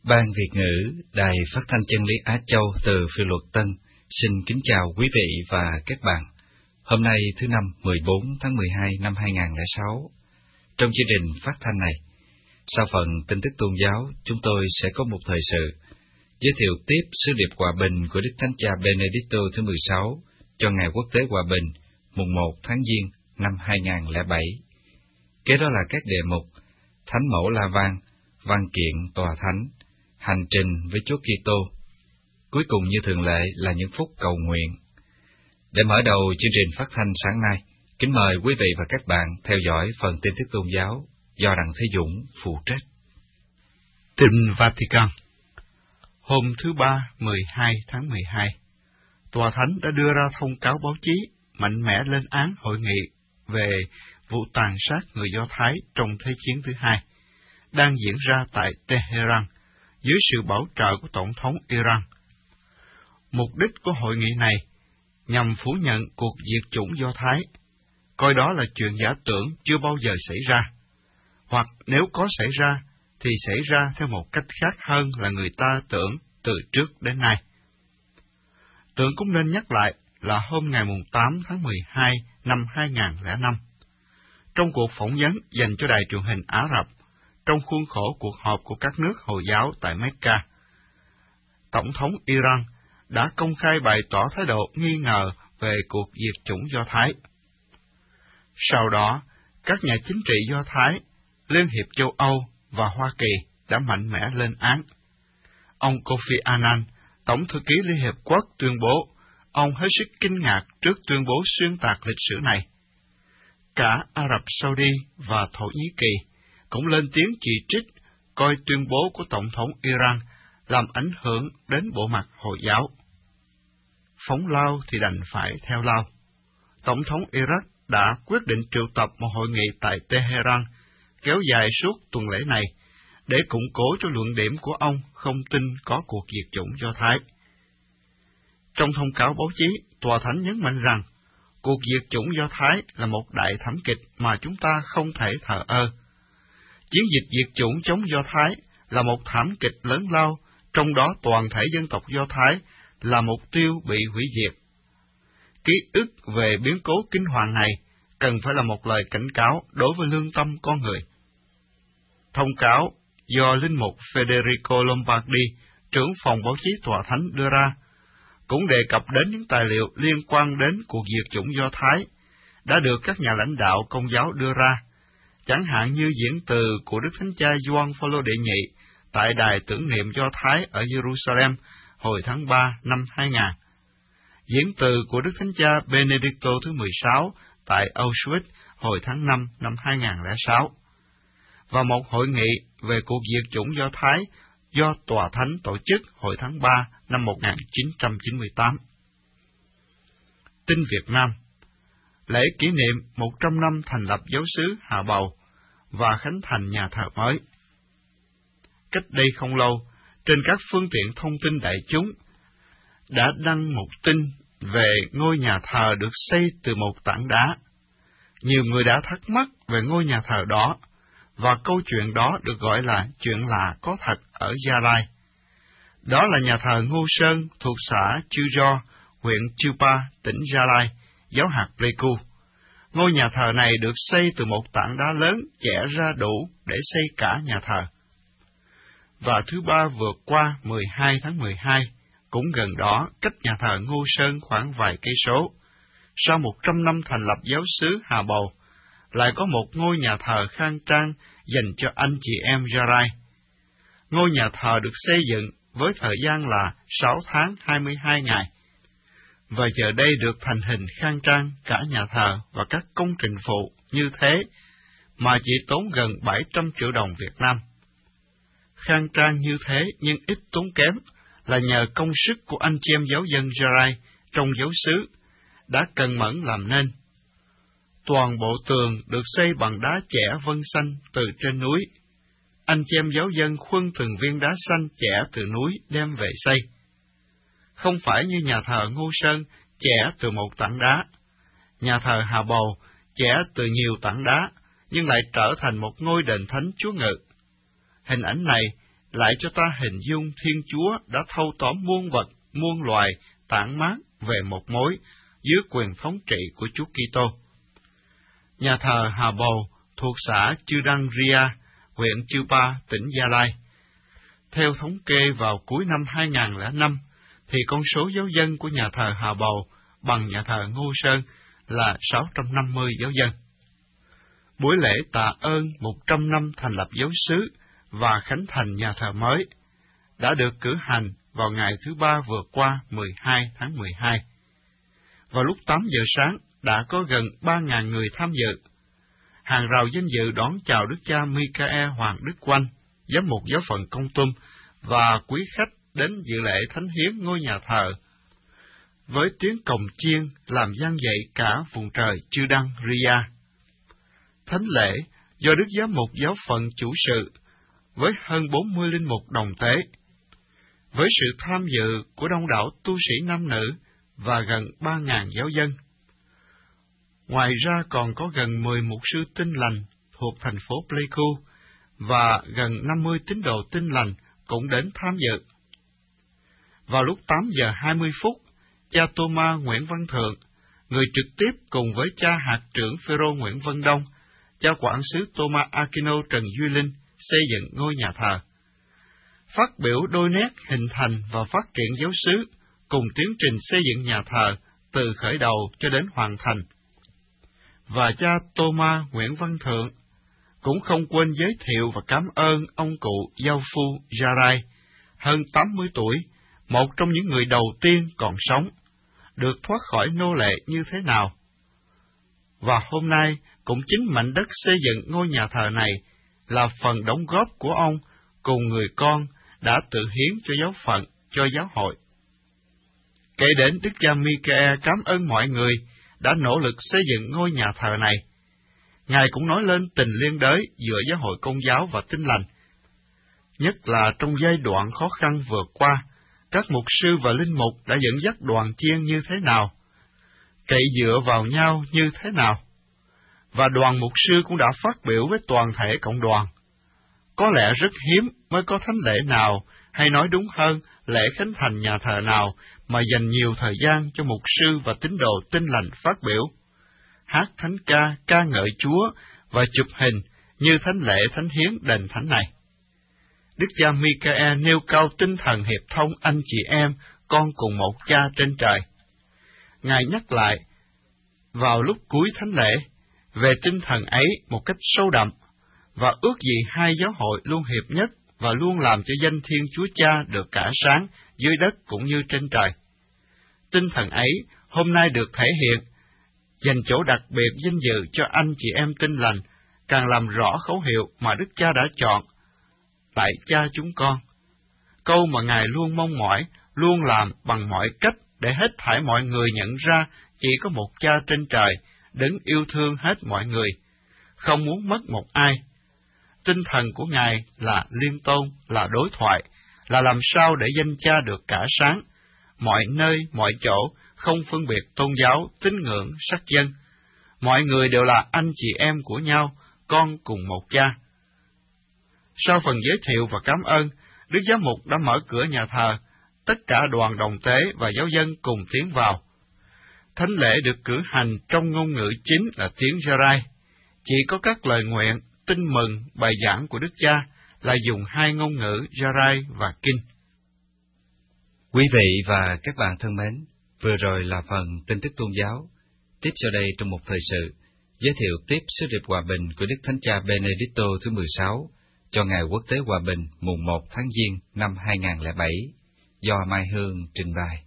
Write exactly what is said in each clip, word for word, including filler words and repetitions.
Ban Việt ngữ, Đài Phát thanh Chân lý Á Châu từ Phiêu Luật Tân xin kính chào quý vị và các bạn. Hôm nay thứ năm mười bốn tháng mười hai năm hai nghìn không trăm lẻ sáu. Trong chương trình phát thanh này, sau phần tin tức tôn giáo, chúng tôi sẽ có một thời sự giới thiệu tiếp sứ điệp hòa bình của Đức Thánh Cha Benedicto thứ mười sáu cho Ngày Quốc tế Hòa bình mùng một tháng Giêng năm hai nghìn không trăm lẻ bảy. Kế đó là các đề mục Thánh Mẫu La Vang, Văn kiện Tòa Thánh, Hành trình với Chúa Kitô. Cuối cùng như thường lệ là những phút cầu nguyện. Để mở đầu chương trình phát thanh sáng nay, kính mời quý vị và các bạn theo dõi phần tin tức tôn giáo do Đặng Thế Dũng phụ trách. Tin Vatican. Hôm thứ Ba, mười hai tháng mười hai, Tòa Thánh đã đưa ra thông cáo báo chí mạnh mẽ lên án hội nghị về vụ tàn sát người Do Thái trong Thế chiến thứ hai, đang diễn ra tại Tehran, dưới sự bảo trợ của Tổng thống Iran. Mục đích của hội nghị này nhằm phủ nhận cuộc diệt chủng Do Thái, coi đó là chuyện giả tưởng chưa bao giờ xảy ra, hoặc nếu có xảy ra, thì xảy ra theo một cách khác hơn là người ta tưởng từ trước đến nay. Tưởng cũng nên nhắc lại là hôm ngày tám tháng mười hai năm hai nghìn không trăm lẻ năm, trong cuộc phỏng vấn dành cho đài truyền hình Ả Rập, trong khuôn khổ cuộc họp của các nước Hồi giáo tại Mecca, Tổng thống Iran đã công khai bày tỏ thái độ nghi ngờ về cuộc diệt chủng Do Thái. Sau đó, các nhà chính trị Do Thái, Liên hiệp châu Âu và Hoa Kỳ đã mạnh mẽ lên án. Ông Kofi Annan, Tổng thư ký Liên hiệp quốc, tuyên bố ông hết sức kinh ngạc trước tuyên bố xuyên tạc lịch sử này. Cả Ả Rập Saudi và Thổ Nhĩ Kỳ cũng lên tiếng chỉ trích coi tuyên bố của Tổng thống Iran làm ảnh hưởng đến bộ mặt Hồi giáo. Phóng lao thì đành phải theo lao. Tổng thống Iraq đã quyết định triệu tập một hội nghị tại Tehran kéo dài suốt tuần lễ này để củng cố cho luận điểm của ông không tin có cuộc diệt chủng Do Thái. Trong thông cáo báo chí, Tòa Thánh nhấn mạnh rằng cuộc diệt chủng Do Thái là một đại thảm kịch mà chúng ta không thể thờ ơ. Chiến dịch diệt chủng chống Do Thái là một thảm kịch lớn lao, trong đó toàn thể dân tộc Do Thái là mục tiêu bị hủy diệt. Ký ức về biến cố kinh hoàng này cần phải là một lời cảnh cáo đối với lương tâm con người. Thông cáo do Linh mục Federico Lombardi, trưởng phòng báo chí Tòa Thánh đưa ra, cũng đề cập đến những tài liệu liên quan đến cuộc diệt chủng Do Thái đã được các nhà lãnh đạo Công giáo đưa ra, chẳng hạn như diễn từ của Đức Thánh Cha Gioan Phaolô đệ nhị tại đài tưởng niệm Do Thái ở Jerusalem hồi tháng ba năm hai nghìn, diễn từ của Đức Thánh Cha Benedicto thứ mười sáu tại Auschwitz hồi tháng năm năm hai nghìn không trăm lẻ sáu, và một hội nghị về cuộc diệt chủng Do Thái do Tòa Thánh tổ chức hồi tháng ba năm một nghìn chín trăm chín mươi tám. Tin Việt Nam. Lễ kỷ niệm một trăm năm thành lập giáo xứ Hà Bầu và khánh thành nhà thờ mới. Cách đây không lâu, trên các phương tiện thông tin đại chúng đã đăng một tin về ngôi nhà thờ được xây từ một tảng đá. Nhiều người đã thắc mắc về ngôi nhà thờ đó, và câu chuyện đó được gọi là chuyện lạ có thật ở Gia Lai. Đó là nhà thờ Ngô Sơn thuộc xã Chư Do, huyện Chư Pa, tỉnh Gia Lai, giáo hạt Pleiku. Ngôi nhà thờ này được xây từ một tảng đá lớn chẻ ra đủ để xây cả nhà thờ. Và thứ Ba vừa qua, mười hai tháng mười hai, cũng gần đó, cách nhà thờ Ngô Sơn khoảng vài cây số, sau một trăm năm thành lập giáo xứ Hà Bầu, lại có một ngôi nhà thờ khang trang dành cho anh chị em Gia Rai. Ngôi nhà thờ được xây dựng với thời gian là sáu tháng hai mươi hai ngày, và giờ đây được thành hình khang trang cả nhà thờ và các công trình phụ như thế, mà chỉ tốn gần bảy trăm triệu đồng Việt Nam. Khang trang như thế nhưng ít tốn kém là nhờ công sức của anh chị em giáo dân Gia Rai trong giáo xứ đã cần mẫn làm nên. Toàn bộ tường được xây bằng đá chẻ vân xanh từ trên núi. Anh chị em giáo dân khuân từng viên đá xanh chẻ từ núi đem về xây. Không phải như nhà thờ Ngô Sơn chẻ từ một tảng đá, nhà thờ Hà Bầu chẻ từ nhiều tảng đá, nhưng lại trở thành một ngôi đền thánh Chúa Ngự. Hình ảnh này lại cho ta hình dung Thiên Chúa đã thâu tóm muôn vật, muôn loài, tản mát về một mối dưới quyền thống trị của Chúa Kitô. Nhà thờ Hà Bầu thuộc xã Chư Đăng Ria, huyện Chư Pa, tỉnh Gia Lai. Theo thống kê vào cuối năm hai nghìn lẻ năm, thì con số giáo dân của nhà thờ Hà Bầu bằng nhà thờ Ngô Sơn là sáu trăm năm mươi giáo dân. Buổi lễ tạ ơn một trăm năm thành lập giáo xứ và khánh thành nhà thờ mới đã được cử hành vào ngày thứ Ba vừa qua mười hai tháng mười hai. Vào lúc tám giờ sáng đã có gần ba nghìn người tham dự. Hàng rào danh dự đón chào Đức cha Michael Hoàng Đức Oanh, giám mục giáo phận Kon Tum và quý khách đến dự lễ thánh hiến ngôi nhà thờ, với tiếng cồng chiêng làm vang dậy cả vùng trời Chư Đăng Ria. Thánh lễ do Đức giám mục giáo phận chủ sự, với hơn bốn mươi linh mục đồng tế, với sự tham dự của đông đảo tu sĩ nam nữ và gần ba nghìn giáo dân. Ngoài ra còn có gần mười mục sư Tin Lành thuộc thành phố Pleiku và gần năm mươi tín đồ Tin Lành cũng đến tham dự. Vào lúc tám giờ hai mươi phút, cha Thomas Nguyễn Văn Thượng, người trực tiếp cùng với cha hạt trưởng Phêrô Nguyễn Văn Đông, cha quản sứ Thomas Aquino Trần Duy Linh xây dựng ngôi nhà thờ. Phát biểu đôi nét hình thành và phát triển giáo xứ cùng tiến trình xây dựng nhà thờ từ khởi đầu cho đến hoàn thành. Và cha Thomas Nguyễn Văn Thượng cũng không quên giới thiệu và cảm ơn ông cụ Giao Phu Jarai, hơn tám mươi tuổi, một trong những người đầu tiên còn sống, được thoát khỏi nô lệ như thế nào. Và hôm nay, cũng chính mảnh đất xây dựng ngôi nhà thờ này là phần đóng góp của ông cùng người con đã tự hiến cho giáo phận, cho giáo hội. Kể đến Đức cha Michael cảm ơn mọi người đã nỗ lực xây dựng ngôi nhà thờ này. Ngài cũng nói lên tình liên đới giữa giáo hội Công giáo và Tin Lành. Nhất là trong giai đoạn khó khăn vừa qua, các mục sư và linh mục đã dẫn dắt đoàn chiên như thế nào, cậy dựa vào nhau như thế nào, và đoàn mục sư cũng đã phát biểu với toàn thể cộng đoàn. Có lẽ rất hiếm mới có thánh lễ nào, hay nói đúng hơn, lễ khánh thành nhà thờ nào mà dành nhiều thời gian cho mục sư và tín đồ Tin Lành phát biểu, hát thánh ca, ca ngợi Chúa và chụp hình như thánh lễ thánh hiến đền thánh này. Đức cha Michael nêu cao tinh thần hiệp thông anh chị em, con cùng một cha trên trời. Ngài nhắc lại vào lúc cuối thánh lễ về tinh thần ấy một cách sâu đậm, và ước gì hai giáo hội luôn hiệp nhất và luôn làm cho danh Thiên Chúa Cha được cả sáng dưới đất cũng như trên trời. Tinh thần ấy hôm nay được thể hiện, dành chỗ đặc biệt danh dự cho anh chị em Tin Lành, càng làm rõ khẩu hiệu mà Đức Cha đã chọn, tại Cha chúng con. Câu mà Ngài luôn mong mỏi, luôn làm bằng mọi cách để hết thảy mọi người nhận ra chỉ có một Cha trên trời, đấng yêu thương hết mọi người, không muốn mất một ai. Tinh thần của Ngài là liên tôn, là đối thoại, là làm sao để danh Cha được cả sáng, mọi nơi, mọi chỗ, không phân biệt tôn giáo, tín ngưỡng, sắc dân. Mọi người đều là anh chị em của nhau, con cùng một Cha. Sau phần giới thiệu và cảm ơn, Đức Giám mục đã mở cửa nhà thờ, tất cả đoàn đồng tế và giáo dân cùng tiến vào. Thánh lễ được cử hành trong ngôn ngữ chính là tiếng Jarai. Chỉ có các lời nguyện, tin mừng, bài giảng của Đức Cha là dùng hai ngôn ngữ Jarai và Kinh. Quý vị và các bạn thân mến, vừa rồi là phần tin tức tôn giáo. Tiếp sau đây trong một thời sự, giới thiệu tiếp sứ điệp hòa bình của Đức Thánh Cha Benedicto thứ mười sáu cho Ngày Quốc tế Hòa bình mùng một tháng Giêng năm hai nghìn lẻ bảy, do Mai Hương trình bày.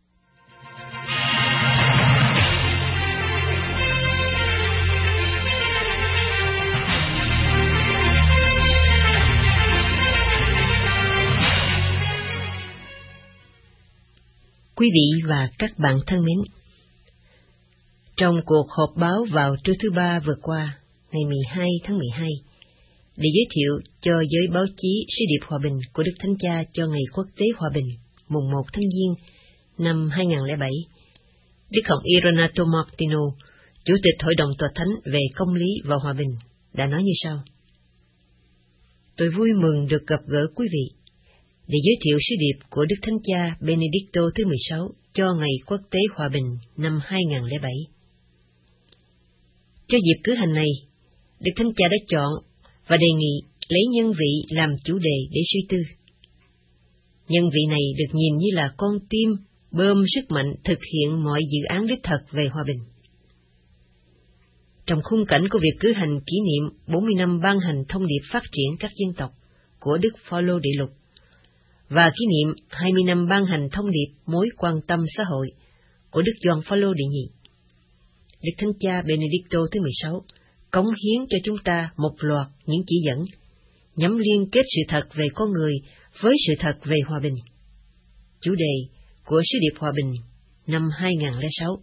Quý vị và các bạn thân mến, trong cuộc họp báo vào trưa thứ Ba vừa qua, ngày mười hai tháng mười hai, để giới thiệu cho giới báo chí sứ điệp hòa bình của Đức Thánh Cha cho Ngày Quốc tế Hòa bình mùng một tháng Giêng năm hai nghìn lẻ bảy, Đức Hồng Y Renato Martino, Chủ tịch Hội đồng Tòa Thánh về Công lý và Hòa bình, đã nói như sau. Tôi vui mừng được gặp gỡ quý vị để giới thiệu sứ điệp của Đức Thánh Cha Benedicto thứ mười sáu cho Ngày Quốc tế Hòa bình năm hai nghìn không trăm lẻ bảy. Cho dịp cử hành này, Đức Thánh Cha đã chọn và đề nghị lấy nhân vị làm chủ đề để suy tư. Nhân vị này được nhìn như là con tim bơm sức mạnh thực hiện mọi dự án đích thực về hòa bình. Trong khung cảnh của việc cử hành kỷ niệm bốn mươi năm ban hành thông điệp phát triển các dân tộc của Đức Phaolô Đệ Lục và kỷ niệm hai mươi năm ban hành thông điệp mối quan tâm xã hội của Đức Gioan Phaolô Đệ Nhị, Đức Thánh Cha Benedicto thứ mười sáu cống hiến cho chúng ta một loạt những chỉ dẫn nhằm liên kết sự thật về con người với sự thật về hòa bình. Chủ đề của sứ điệp hòa bình năm hai nghìn không trăm lẻ sáu.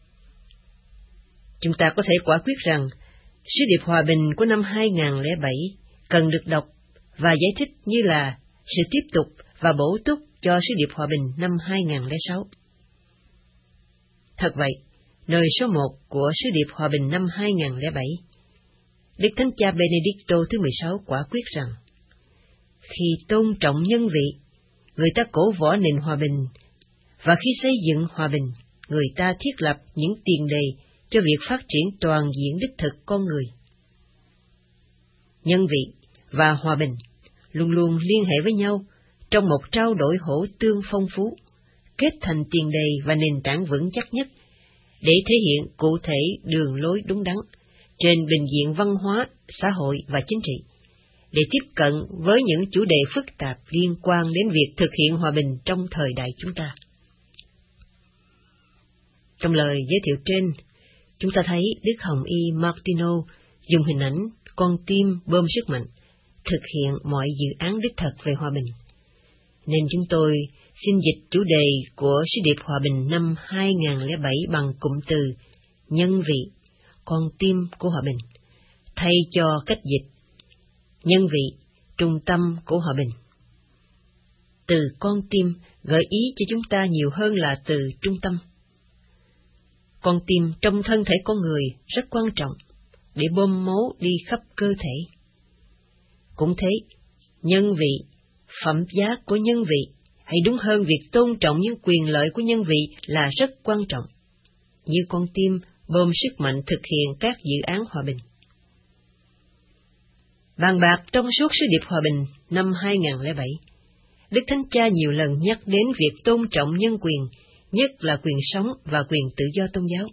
Chúng ta có thể quả quyết rằng sứ điệp hòa bình của năm hai nghìn không trăm lẻ bảy cần được đọc và giải thích như là sự tiếp tục và bổ túc cho sứ điệp hòa bình năm hai nghìn không trăm lẻ sáu. Thật vậy, nơi số một của sứ điệp hòa bình năm hai nghìn không trăm lẻ bảy, Đức Thánh Cha Benedicto thứ mười sáu quả quyết rằng, khi tôn trọng nhân vị, người ta cổ võ nền hòa bình, và khi xây dựng hòa bình, người ta thiết lập những tiền đề cho việc phát triển toàn diện đích thực con người. Nhân vị và hòa bình luôn luôn liên hệ với nhau trong một trao đổi hỗ tương phong phú, kết thành tiền đề và nền tảng vững chắc nhất để thể hiện cụ thể đường lối đúng đắn trên bình diện văn hóa, xã hội và chính trị, để tiếp cận với những chủ đề phức tạp liên quan đến việc thực hiện hòa bình trong thời đại chúng ta. Trong lời giới thiệu trên, chúng ta thấy Đức Hồng Y Martino dùng hình ảnh con tim bơm sức mạnh, thực hiện mọi dự án đích thực về hòa bình. Nên chúng tôi xin dịch chủ đề của sứ điệp hòa bình năm hai nghìn không trăm lẻ bảy bằng cụm từ nhân vị, con tim của hòa bình, thay cho cách dịch nhân vị, trung tâm của hòa bình. Từ con tim gợi ý cho chúng ta nhiều hơn là từ trung tâm. Con tim trong thân thể con người rất quan trọng để bơm máu đi khắp cơ thể. Cũng thế, nhân vị, phẩm giá của nhân vị, hay đúng hơn việc tôn trọng những quyền lợi của nhân vị là rất quan trọng, như con tim bơm sức mạnh thực hiện các dự án hòa bình. Bàn bạc trong suốt sứ điệp hòa bình năm hai nghìn không trăm lẻ bảy, Đức Thánh Cha nhiều lần nhắc đến việc tôn trọng nhân quyền, nhất là quyền sống và quyền tự do tôn giáo.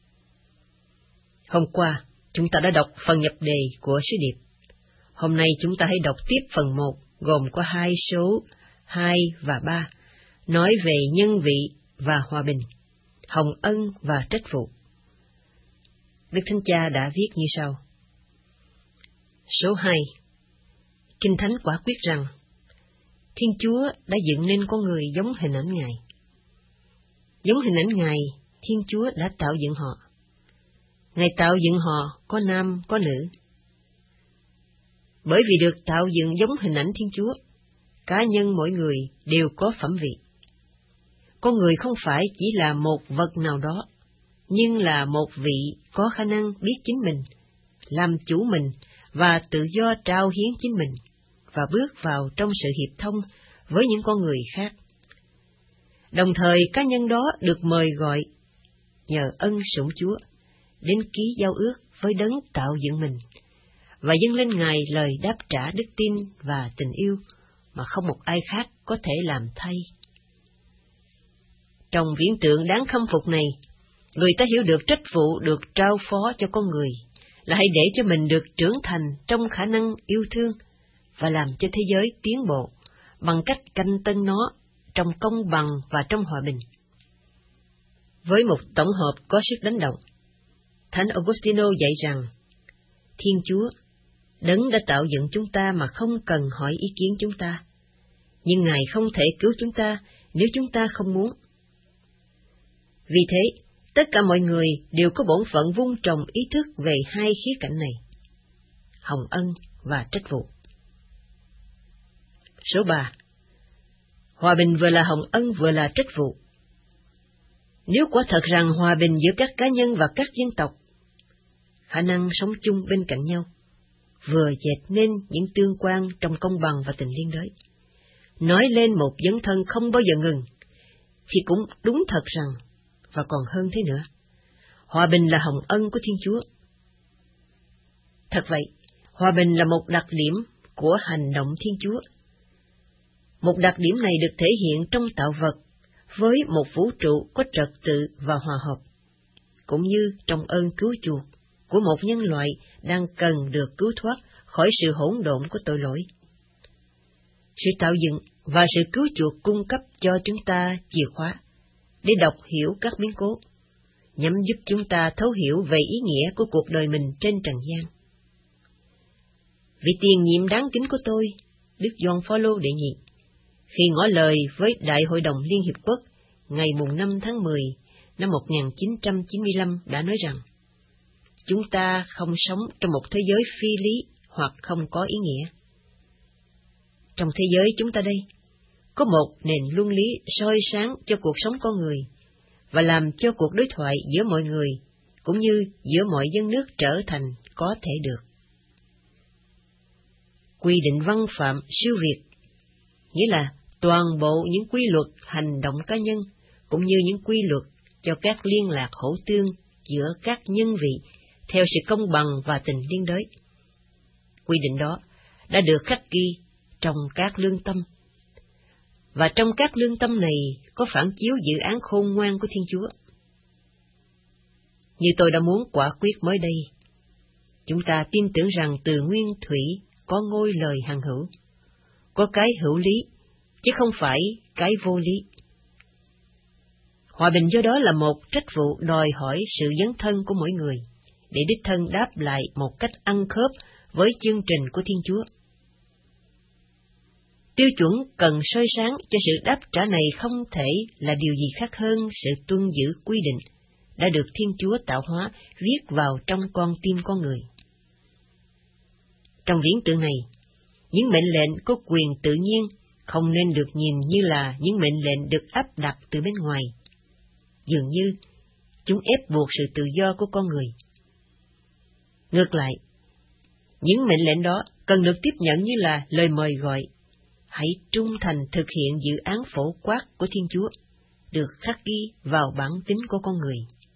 Hôm qua, chúng ta đã đọc phần nhập đề của sứ điệp. Hôm nay chúng ta hãy đọc tiếp phần một, gồm có hai số hai và ba, nói về nhân vị và hòa bình, hồng ân và trách vụ. Đức Thánh Cha đã viết như sau. Số hai. Kinh Thánh quả quyết rằng, Thiên Chúa đã dựng nên con người giống hình ảnh Ngài. Giống hình ảnh Ngài, Thiên Chúa đã tạo dựng họ. Ngài tạo dựng họ có nam có nữ. Bởi vì được tạo dựng giống hình ảnh Thiên Chúa, cá nhân mỗi người đều có phẩm vị. Con người không phải chỉ là một vật nào đó, nhưng là một vị có khả năng biết chính mình, làm chủ mình và tự do trao hiến chính mình, và bước vào trong sự hiệp thông với những con người khác. Đồng thời cá nhân đó được mời gọi, nhờ ân sủng Chúa, đến ký giao ước với đấng tạo dựng mình, và dâng lên Ngài lời đáp trả đức tin và tình yêu mà không một ai khác có thể làm thay. Trong viễn tượng đáng khâm phục này, người ta hiểu được trách vụ được trao phó cho con người là hãy để cho mình được trưởng thành trong khả năng yêu thương và làm cho thế giới tiến bộ bằng cách canh tân nó trong công bằng và trong hòa bình. Với một tổng hợp có sức đánh động, Thánh Augustino dạy rằng, Thiên Chúa, đấng đã tạo dựng chúng ta mà không cần hỏi ý kiến chúng ta, nhưng Ngài không thể cứu chúng ta nếu chúng ta không muốn. Vì thế, tất cả mọi người đều có bổn phận vun trồng ý thức về hai khía cạnh này, hồng ân và trách vụ. Số ba. Hòa bình vừa là hồng ân vừa là trách vụ. Nếu quả thật rằng hòa bình giữa các cá nhân và các dân tộc, khả năng sống chung bên cạnh nhau, vừa dệt nên những tương quan trong công bằng và tình liên đới. Nói lên một dấn thân không bao giờ ngừng, thì cũng đúng thật rằng, và còn hơn thế nữa, hòa bình là hồng ân của Thiên Chúa. Thật vậy, hòa bình là một đặc điểm của hành động Thiên Chúa. Một đặc điểm này được thể hiện trong tạo vật với một vũ trụ có trật tự và hòa hợp, cũng như trong ơn cứu chuộc của một nhân loại đang cần được cứu thoát khỏi sự hỗn độn của tội lỗi. Sự tạo dựng và sự cứu chuộc cung cấp cho chúng ta chìa khóa để đọc hiểu các biến cố, nhằm giúp chúng ta thấu hiểu về ý nghĩa của cuộc đời mình trên trần gian. Vị tiền nhiệm đáng kính của tôi, Đức Gioan Phaolô đệ nhị, khi ngỏ lời với Đại hội đồng Liên Hiệp Quốc ngày mùng năm tháng mười năm một nghìn chín trăm chín mươi lăm đã nói rằng, chúng ta không sống trong một thế giới phi lý hoặc không có ý nghĩa. Trong thế giới chúng ta đây, có một nền luân lý soi sáng cho cuộc sống con người, và làm cho cuộc đối thoại giữa mọi người, cũng như giữa mọi dân nước trở thành có thể được. Quy định văn phạm siêu việt, nghĩa là toàn bộ những quy luật hành động cá nhân, cũng như những quy luật cho các liên lạc hỗ tương giữa các nhân vị theo sự công bằng và tình liên đới. Quy định đó đã được khắc ghi trong các lương tâm, và trong các lương tâm này có phản chiếu dự án khôn ngoan của Thiên Chúa. Như tôi đã muốn quả quyết mới đây, chúng ta tin tưởng rằng từ nguyên thủy có ngôi lời hằng hữu, có cái hữu lý, chứ không phải cái vô lý. Hòa bình do đó là một trách vụ đòi hỏi sự dấn thân của mỗi người, để đích thân đáp lại một cách ăn khớp với chương trình của Thiên Chúa. Tiêu chuẩn cần soi sáng cho sự đáp trả này không thể là điều gì khác hơn sự tuân giữ quy định đã được Thiên Chúa tạo hóa viết vào trong con tim con người. Trong viễn tượng này, những mệnh lệnh có quyền tự nhiên không nên được nhìn như là những mệnh lệnh được áp đặt từ bên ngoài, dường như chúng ép buộc sự tự do của con người. Ngược lại, những mệnh lệnh đó cần được tiếp nhận như là lời mời gọi, hãy trung thành thực hiện dự án phổ quát của Thiên Chúa, được khắc ghi vào bản tính của con người.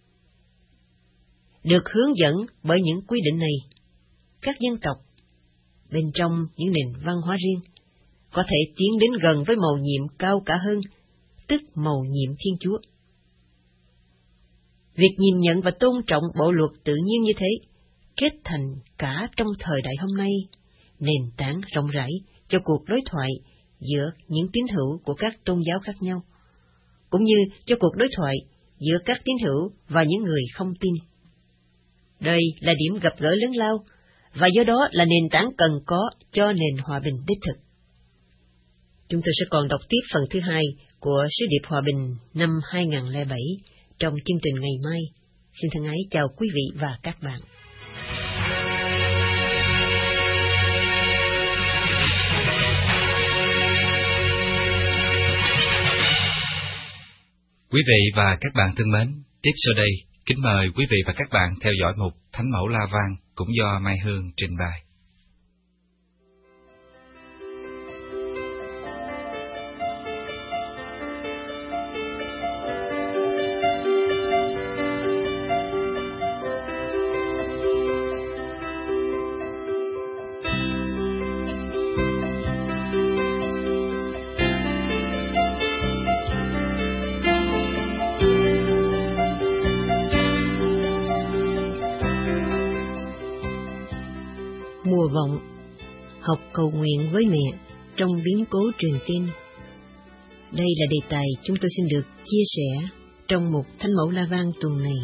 Được hướng dẫn bởi những quy định này, các dân tộc, bên trong những nền văn hóa riêng, có thể tiến đến gần với mầu nhiệm cao cả hơn, tức mầu nhiệm Thiên Chúa. Việc nhìn nhận và tôn trọng bộ luật tự nhiên như thế, kết thành cả trong thời đại hôm nay, nền tảng rộng rãi cho cuộc đối thoại giữa những tín hữu của các tôn giáo khác nhau, cũng như cho cuộc đối thoại giữa các tín hữu và những người không tin. Đây là điểm gặp gỡ lớn lao, và do đó là nền tảng cần có cho nền hòa bình đích thực. Chúng tôi sẽ còn đọc tiếp phần thứ hai của Sứ điệp Hòa bình năm hai nghìn lẻ bảy trong chương trình ngày mai. Xin thân ái chào quý vị và các bạn. Quý vị và các bạn thân mến, tiếp sau đây, kính mời quý vị và các bạn theo dõi mục Thánh mẫu La Vang cũng do Mai Hương trình bày. Mùa vọng, học cầu nguyện với mẹ trong biến cố truyền tin. Đây là đề tài chúng tôi xin được chia sẻ trong mục Thánh mẫu La Vang tuần này.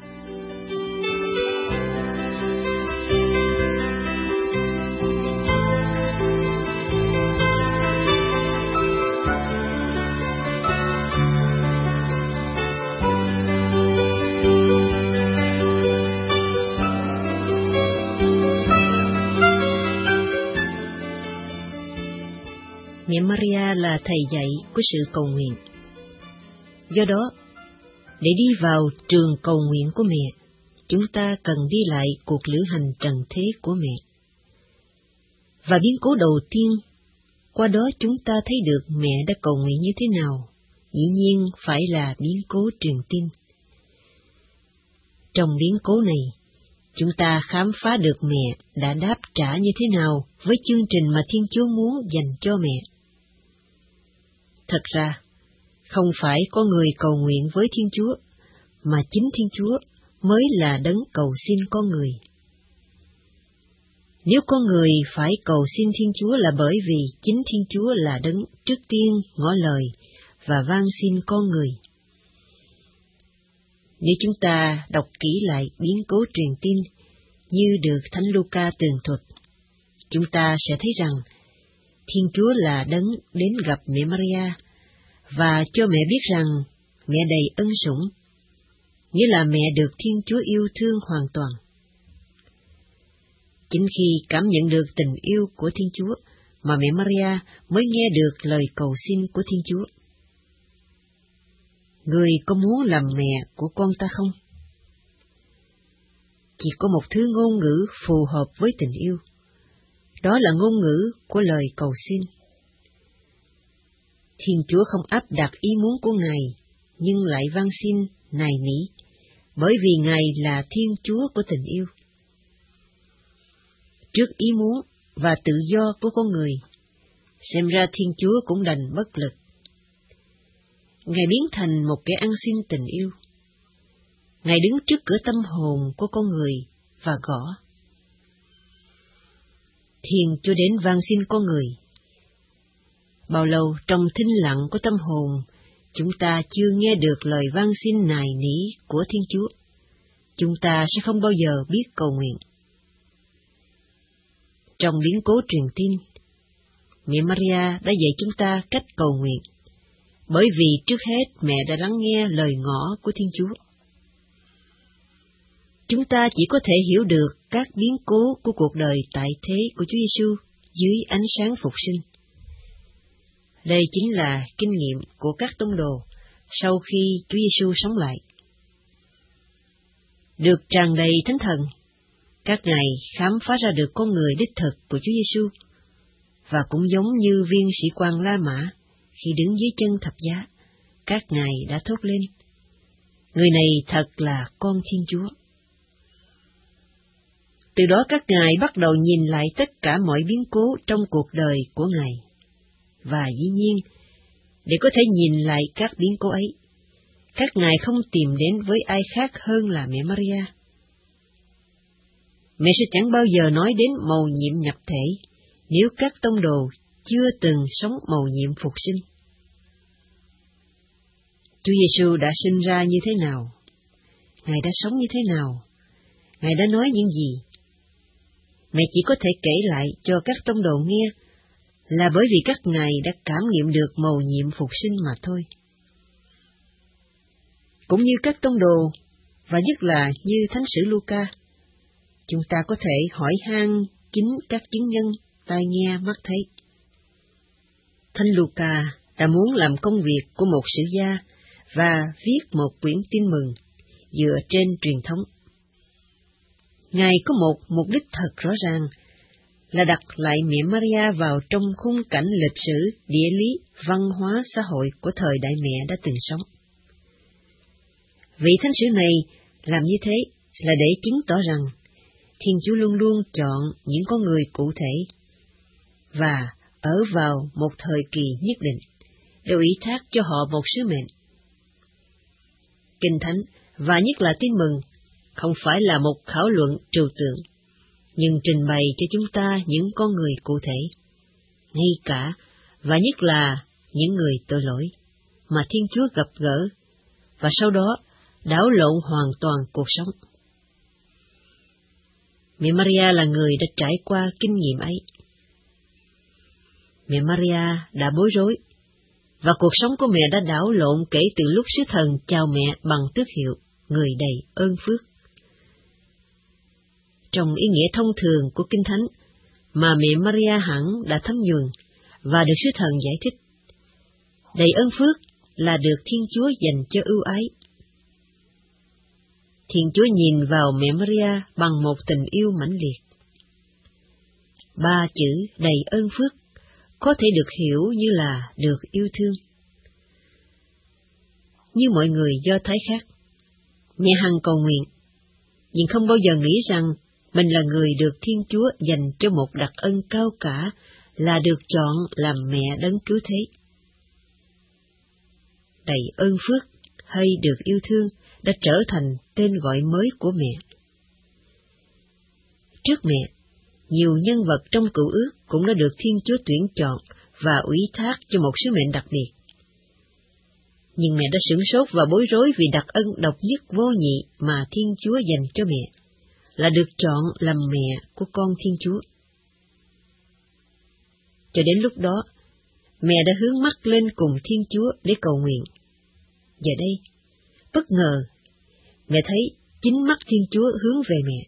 Mẹ Maria là thầy dạy của sự cầu nguyện. Do đó, để đi vào trường cầu nguyện của mẹ, chúng ta cần đi lại cuộc lữ hành trần thế của mẹ. Và biến cố đầu tiên, qua đó chúng ta thấy được mẹ đã cầu nguyện như thế nào, dĩ nhiên phải là biến cố truyền tin. Trong biến cố này, chúng ta khám phá được mẹ đã đáp trả như thế nào với chương trình mà Thiên Chúa muốn dành cho mẹ. Thật ra, không phải có người cầu nguyện với Thiên Chúa, mà chính Thiên Chúa mới là đấng cầu xin con người. Nếu con người phải cầu xin Thiên Chúa là bởi vì chính Thiên Chúa là đấng trước tiên ngỏ lời và van xin con người. Nếu chúng ta đọc kỹ lại biến cố truyền tin như được Thánh Luca tường thuật, chúng ta sẽ thấy rằng Thiên Chúa là đấng đến gặp mẹ Maria và cho mẹ biết rằng mẹ đầy ân sủng, nghĩa là mẹ được Thiên Chúa yêu thương hoàn toàn. Chính khi cảm nhận được tình yêu của Thiên Chúa mà mẹ Maria mới nghe được lời cầu xin của Thiên Chúa. Người có muốn làm mẹ của con ta không? Chỉ có một thứ ngôn ngữ phù hợp với tình yêu. Đó là ngôn ngữ của lời cầu xin. Thiên Chúa không áp đặt ý muốn của Ngài, nhưng lại van xin, nài nỉ, bởi vì Ngài là Thiên Chúa của tình yêu. Trước ý muốn và tự do của con người, xem ra Thiên Chúa cũng đành bất lực. Ngài biến thành một kẻ ăn xin tình yêu. Ngài đứng trước cửa tâm hồn của con người và gõ. Thiên Chúa đến van xin con người. Bao lâu trong thinh lặng của tâm hồn, chúng ta chưa nghe được lời van xin nài nỉ của Thiên Chúa, chúng ta sẽ không bao giờ biết cầu nguyện. Trong biến cố truyền tin, mẹ Maria đã dạy chúng ta cách cầu nguyện, bởi vì trước hết mẹ đã lắng nghe lời ngõ của Thiên Chúa. Chúng ta chỉ có thể hiểu được các biến cố của cuộc đời tại thế của Chúa Giêsu dưới ánh sáng phục sinh. Đây chính là kinh nghiệm của các tông đồ sau khi Chúa Giêsu sống lại. Được tràn đầy Thánh Thần, các ngài khám phá ra được con người đích thực của Chúa Giêsu, và cũng giống như viên sĩ quan La Mã khi đứng dưới chân thập giá, các ngài đã thốt lên: người này thật là con Thiên Chúa. Từ đó các ngài bắt đầu nhìn lại tất cả mọi biến cố trong cuộc đời của ngài. Và dĩ nhiên, để có thể nhìn lại các biến cố ấy, các ngài không tìm đến với ai khác hơn là mẹ Maria. Mẹ sẽ chẳng bao giờ nói đến mầu nhiệm nhập thể nếu các tông đồ chưa từng sống mầu nhiệm phục sinh. Chúa Giêsu đã sinh ra như thế nào? Ngài đã sống như thế nào? Ngài đã nói những gì? Mẹ chỉ có thể kể lại cho các tông đồ nghe là bởi vì các ngài đã cảm nghiệm được mầu nhiệm phục sinh mà thôi. Cũng như các tông đồ, và nhất là như Thánh sử Luca, chúng ta có thể hỏi han chính các chứng nhân tai nghe mắt thấy. Thánh Luca đã muốn làm công việc của một sử gia và viết một quyển tin mừng dựa trên truyền thống. Ngài có một mục đích thật rõ ràng là đặt lại mẹ Maria vào trong khung cảnh lịch sử, địa lý, văn hóa, xã hội của thời đại mẹ đã từng sống. Vị thánh sử này làm như thế là để chứng tỏ rằng Thiên Chúa luôn luôn chọn những con người cụ thể và ở vào một thời kỳ nhất định để ủy thác cho họ một sứ mệnh. Kinh Thánh và nhất là tin mừng không phải là một khảo luận trừu tượng, nhưng trình bày cho chúng ta những con người cụ thể, ngay cả và nhất là những người tội lỗi mà Thiên Chúa gặp gỡ và sau đó đảo lộn hoàn toàn cuộc sống. Mẹ Maria là người đã trải qua kinh nghiệm ấy. Mẹ Maria đã bối rối, và cuộc sống của mẹ đã đảo lộn kể từ lúc sứ thần chào mẹ bằng tước hiệu người đầy ơn phước. Trong ý nghĩa thông thường của Kinh Thánh mà mẹ Maria hẳn đã thấm nhuần và được sứ thần giải thích, đầy ơn phước là được Thiên Chúa dành cho ưu ái. Thiên Chúa nhìn vào mẹ Maria bằng một tình yêu mãnh liệt. Ba chữ đầy ơn phước có thể được hiểu như là được yêu thương. Như mọi người Do Thái khác, mẹ hằng cầu nguyện, nhưng không bao giờ nghĩ rằng mình là người được Thiên Chúa dành cho một đặc ân cao cả là được chọn làm mẹ đấng cứu thế. Đầy ơn phước hay được yêu thương đã trở thành tên gọi mới của mẹ. Trước mẹ, nhiều nhân vật trong Cựu Ước cũng đã được Thiên Chúa tuyển chọn và ủy thác cho một sứ mệnh đặc biệt. Nhưng mẹ đã sửng sốt và bối rối vì đặc ân độc nhất vô nhị mà Thiên Chúa dành cho mẹ là được chọn làm mẹ của con Thiên Chúa. Cho đến lúc đó, mẹ đã hướng mắt lên cùng Thiên Chúa để cầu nguyện. Giờ đây, bất ngờ, mẹ thấy chính mắt Thiên Chúa hướng về mẹ.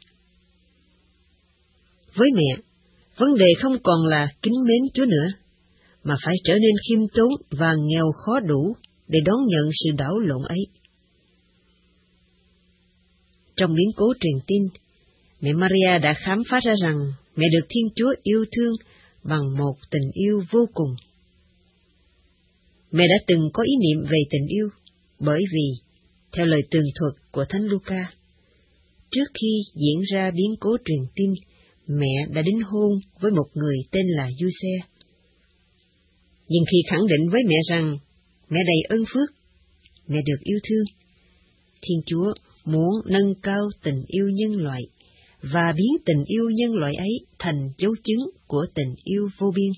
Với mẹ, vấn đề không còn là kính mến Chúa nữa, mà phải trở nên khiêm tốn và nghèo khó đủ để đón nhận sự đảo lộn ấy. Trong biến cố truyền tin, mẹ Maria đã khám phá ra rằng mẹ được Thiên Chúa yêu thương bằng một tình yêu vô cùng. Mẹ đã từng có ý niệm về tình yêu, bởi vì, theo lời tường thuật của Thánh Luca, trước khi diễn ra biến cố truyền tin, mẹ đã đính hôn với một người tên là Giuse. Nhưng khi khẳng định với mẹ rằng mẹ đầy ơn phước, mẹ được yêu thương, Thiên Chúa muốn nâng cao tình yêu nhân loại và biến tình yêu nhân loại ấy thành dấu chứng của tình yêu vô biên.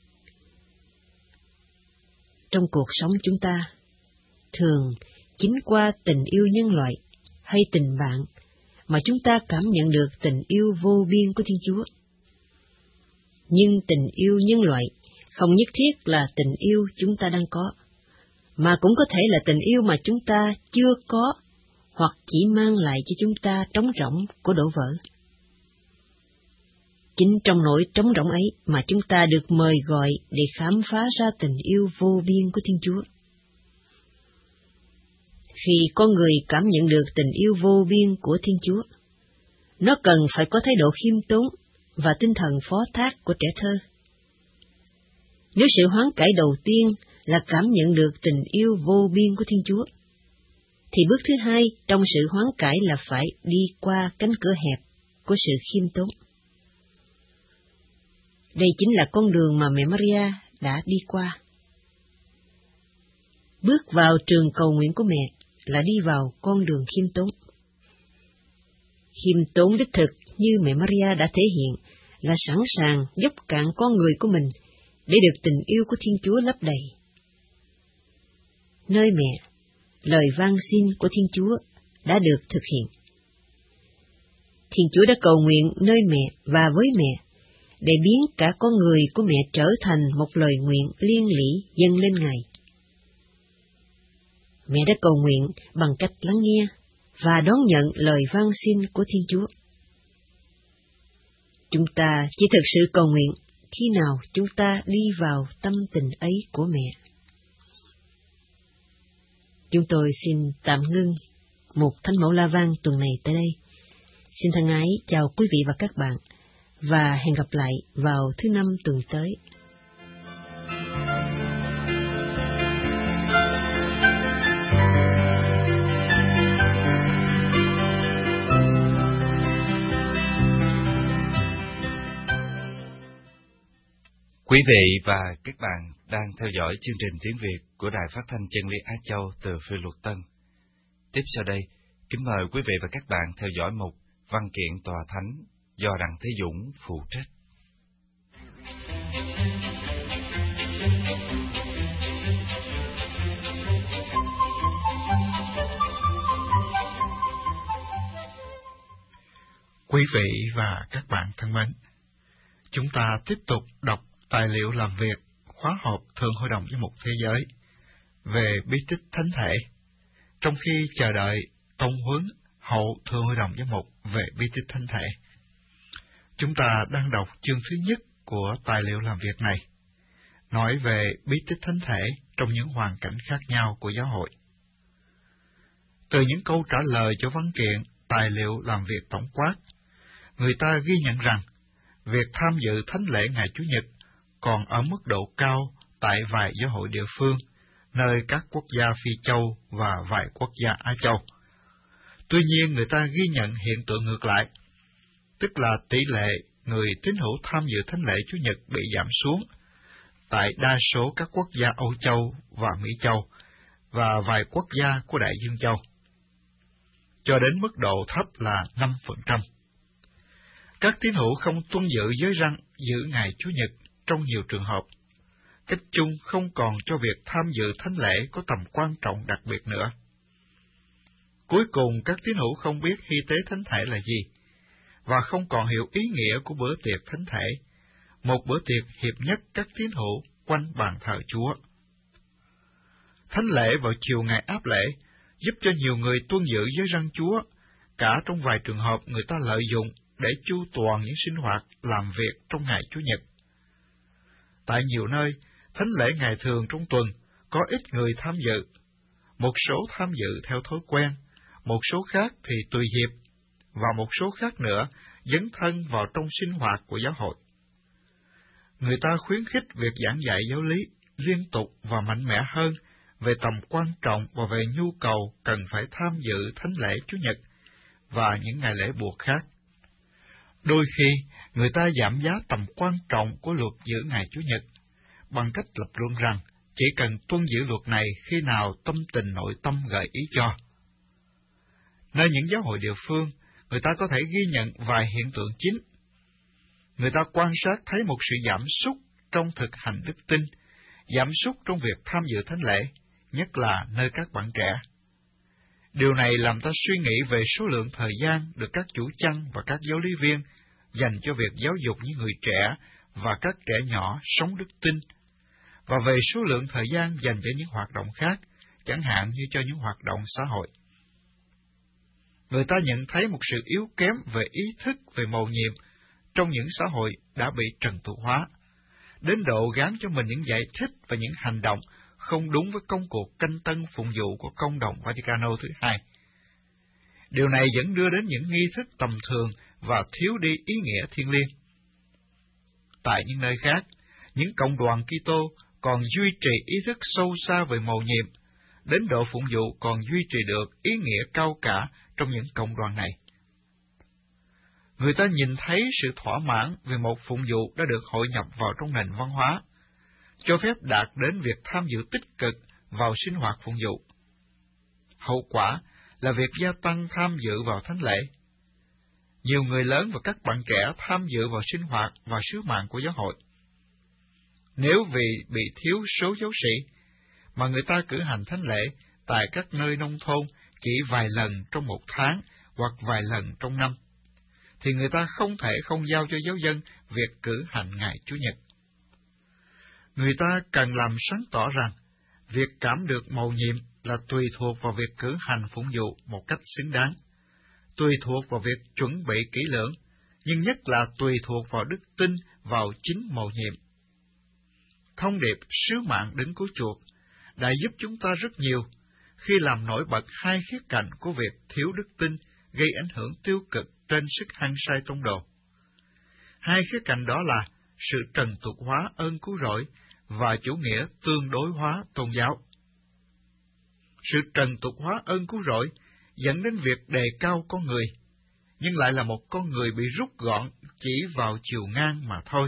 Trong cuộc sống chúng ta, thường chính qua tình yêu nhân loại hay tình bạn mà chúng ta cảm nhận được tình yêu vô biên của Thiên Chúa. Nhưng tình yêu nhân loại không nhất thiết là tình yêu chúng ta đang có, mà cũng có thể là tình yêu mà chúng ta chưa có, hoặc chỉ mang lại cho chúng ta trống rỗng của đổ vỡ. Chính trong nỗi trống rỗng ấy mà chúng ta được mời gọi để khám phá ra tình yêu vô biên của Thiên Chúa. Khi con người cảm nhận được tình yêu vô biên của Thiên Chúa, nó cần phải có thái độ khiêm tốn và tinh thần phó thác của trẻ thơ. Nếu sự hoán cải đầu tiên là cảm nhận được tình yêu vô biên của Thiên Chúa, thì bước thứ hai trong sự hoán cải là phải đi qua cánh cửa hẹp của sự khiêm tốn. Đây chính là con đường mà mẹ Maria đã đi qua. Bước vào trường cầu nguyện của mẹ là đi vào con đường khiêm tốn. Khiêm tốn đích thực như mẹ Maria đã thể hiện là sẵn sàng dốc cạn con người của mình để được tình yêu của Thiên Chúa lấp đầy. Nơi mẹ, lời van xin của Thiên Chúa đã được thực hiện. Thiên Chúa đã cầu nguyện nơi mẹ và với mẹ để biến cả con người của mẹ trở thành một lời nguyện liên lỉ dâng lên Ngài. Mẹ đã cầu nguyện bằng cách lắng nghe và đón nhận lời van xin của Thiên Chúa. Chúng ta chỉ thực sự cầu nguyện khi nào chúng ta đi vào tâm tình ấy của mẹ. Chúng tôi xin tạm ngưng một thánh mẫu la vang tuần này tới đây. Xin thân ái chào quý vị và các bạn, và hẹn gặp lại vào thứ năm tuần tới. Quý vị và các bạn đang theo dõi chương trình tiếng Việt của Đài Phát thanh Chân lý Á Châu từ Phiên Luật Tân. Tiếp sau đây, kính mời quý vị và các bạn theo dõi mục Văn kiện Tòa Thánh do Đặng Thế Dũng phụ trách. Quý vị và các bạn thân mến, chúng ta tiếp tục đọc tài liệu làm việc khóa họp Thượng Hội đồng Giám mục Thế giới về bí tích thánh thể, trong khi chờ đợi tôn huấn hậu Thượng Hội đồng Giám mục về bí tích thánh thể. Chúng ta đang đọc chương thứ nhất của tài liệu làm việc này, nói về bí tích thánh thể trong những hoàn cảnh khác nhau của giáo hội. Từ những câu trả lời cho văn kiện tài liệu làm việc tổng quát, người ta ghi nhận rằng việc tham dự thánh lễ ngày Chủ nhật còn ở mức độ cao tại vài giáo hội địa phương, nơi các quốc gia Phi Châu và vài quốc gia Á Châu. Tuy nhiên, người ta ghi nhận hiện tượng ngược lại, tức là tỷ lệ người tín hữu tham dự thánh lễ Chủ nhật bị giảm xuống tại đa số các quốc gia Âu Châu và Mỹ Châu và vài quốc gia của Đại Dương Châu, cho đến mức độ thấp là năm phần trăm. Các tín hữu không tuân giữ giới răn giữ ngày Chủ nhật trong nhiều trường hợp. Cách chung không còn cho việc tham dự thánh lễ có tầm quan trọng đặc biệt nữa. Cuối cùng, các tín hữu không biết hy tế thánh thể là gì, và không còn hiểu ý nghĩa của bữa tiệc thánh thể, một bữa tiệc hiệp nhất các tín hữu quanh bàn thờ Chúa. Thánh lễ vào chiều ngày áp lễ giúp cho nhiều người tuân giữ giới răn Chúa, cả trong vài trường hợp người ta lợi dụng để chu toàn những sinh hoạt làm việc trong ngày Chủ nhật. Tại nhiều nơi, thánh lễ ngày thường trong tuần có ít người tham dự, một số tham dự theo thói quen, một số khác thì tùy dịp, và một số khác nữa dấn thân vào trong sinh hoạt của giáo hội. Người ta khuyến khích việc giảng dạy giáo lý liên tục và mạnh mẽ hơn về tầm quan trọng và về nhu cầu cần phải tham dự thánh lễ Chủ nhật và những ngày lễ buộc khác. Đôi khi, người ta giảm giá tầm quan trọng của luật giữ ngày Chủ nhật bằng cách lập luận rằng chỉ cần tuân giữ luật này khi nào tâm tình nội tâm gợi ý cho. Nơi những giáo hội địa phương, người ta có thể ghi nhận vài hiện tượng chính. Người ta quan sát thấy một sự giảm sút trong thực hành đức tin, giảm sút trong việc tham dự thánh lễ, nhất là nơi các bạn trẻ. Điều này làm ta suy nghĩ về số lượng thời gian được các chủ chăn và các giáo lý viên dành cho việc giáo dục những người trẻ và các trẻ nhỏ sống đức tin, và về số lượng thời gian dành cho những hoạt động khác, chẳng hạn như cho những hoạt động xã hội. Người ta nhận thấy một sự yếu kém về ý thức về mầu nhiệm trong những xã hội đã bị trần tục hóa, đến độ gán cho mình những giải thích và những hành động không đúng với công cuộc canh tân phụng vụ của Công đồng Vaticano thứ hai. Điều này vẫn đưa đến những nghi thức tầm thường và thiếu đi ý nghĩa thiêng liêng. Tại những nơi khác, những cộng đoàn Kitô còn duy trì ý thức sâu xa về mầu nhiệm, đến độ phụng vụ còn duy trì được ý nghĩa cao cả trong những cộng đoàn này. Người ta nhìn thấy sự thỏa mãn về một phụng vụ đã được hội nhập vào trong nền văn hóa, cho phép đạt đến việc tham dự tích cực vào sinh hoạt phụng vụ. Hậu quả là việc gia tăng tham dự vào thánh lễ. Nhiều người lớn và các bạn trẻ tham dự vào sinh hoạt và sứ mạng của giáo hội. Nếu vì bị thiếu số giáo sĩ, mà người ta cử hành thánh lễ tại các nơi nông thôn chỉ vài lần trong một tháng hoặc vài lần trong năm, thì người ta không thể không giao cho giáo dân việc cử hành ngày Chủ nhật. Người ta cần làm sáng tỏ rằng, việc cảm được mầu nhiệm là tùy thuộc vào việc cử hành phụng vụ một cách xứng đáng, tùy thuộc vào việc chuẩn bị kỹ lưỡng, nhưng nhất là tùy thuộc vào đức tin vào chính mầu nhiệm. Thông điệp sứ mạng đấng cứu chuộc đã giúp chúng ta rất nhiều khi làm nổi bật hai khía cạnh của việc thiếu đức tin gây ảnh hưởng tiêu cực trên sức hăng say tông đồ. Hai khía cạnh đó là sự trần tục hóa ơn cứu rỗi và chủ nghĩa tương đối hóa tôn giáo. Sự trần tục hóa ơn cứu rỗi dẫn đến việc đề cao con người, nhưng lại là một con người bị rút gọn chỉ vào chiều ngang mà thôi.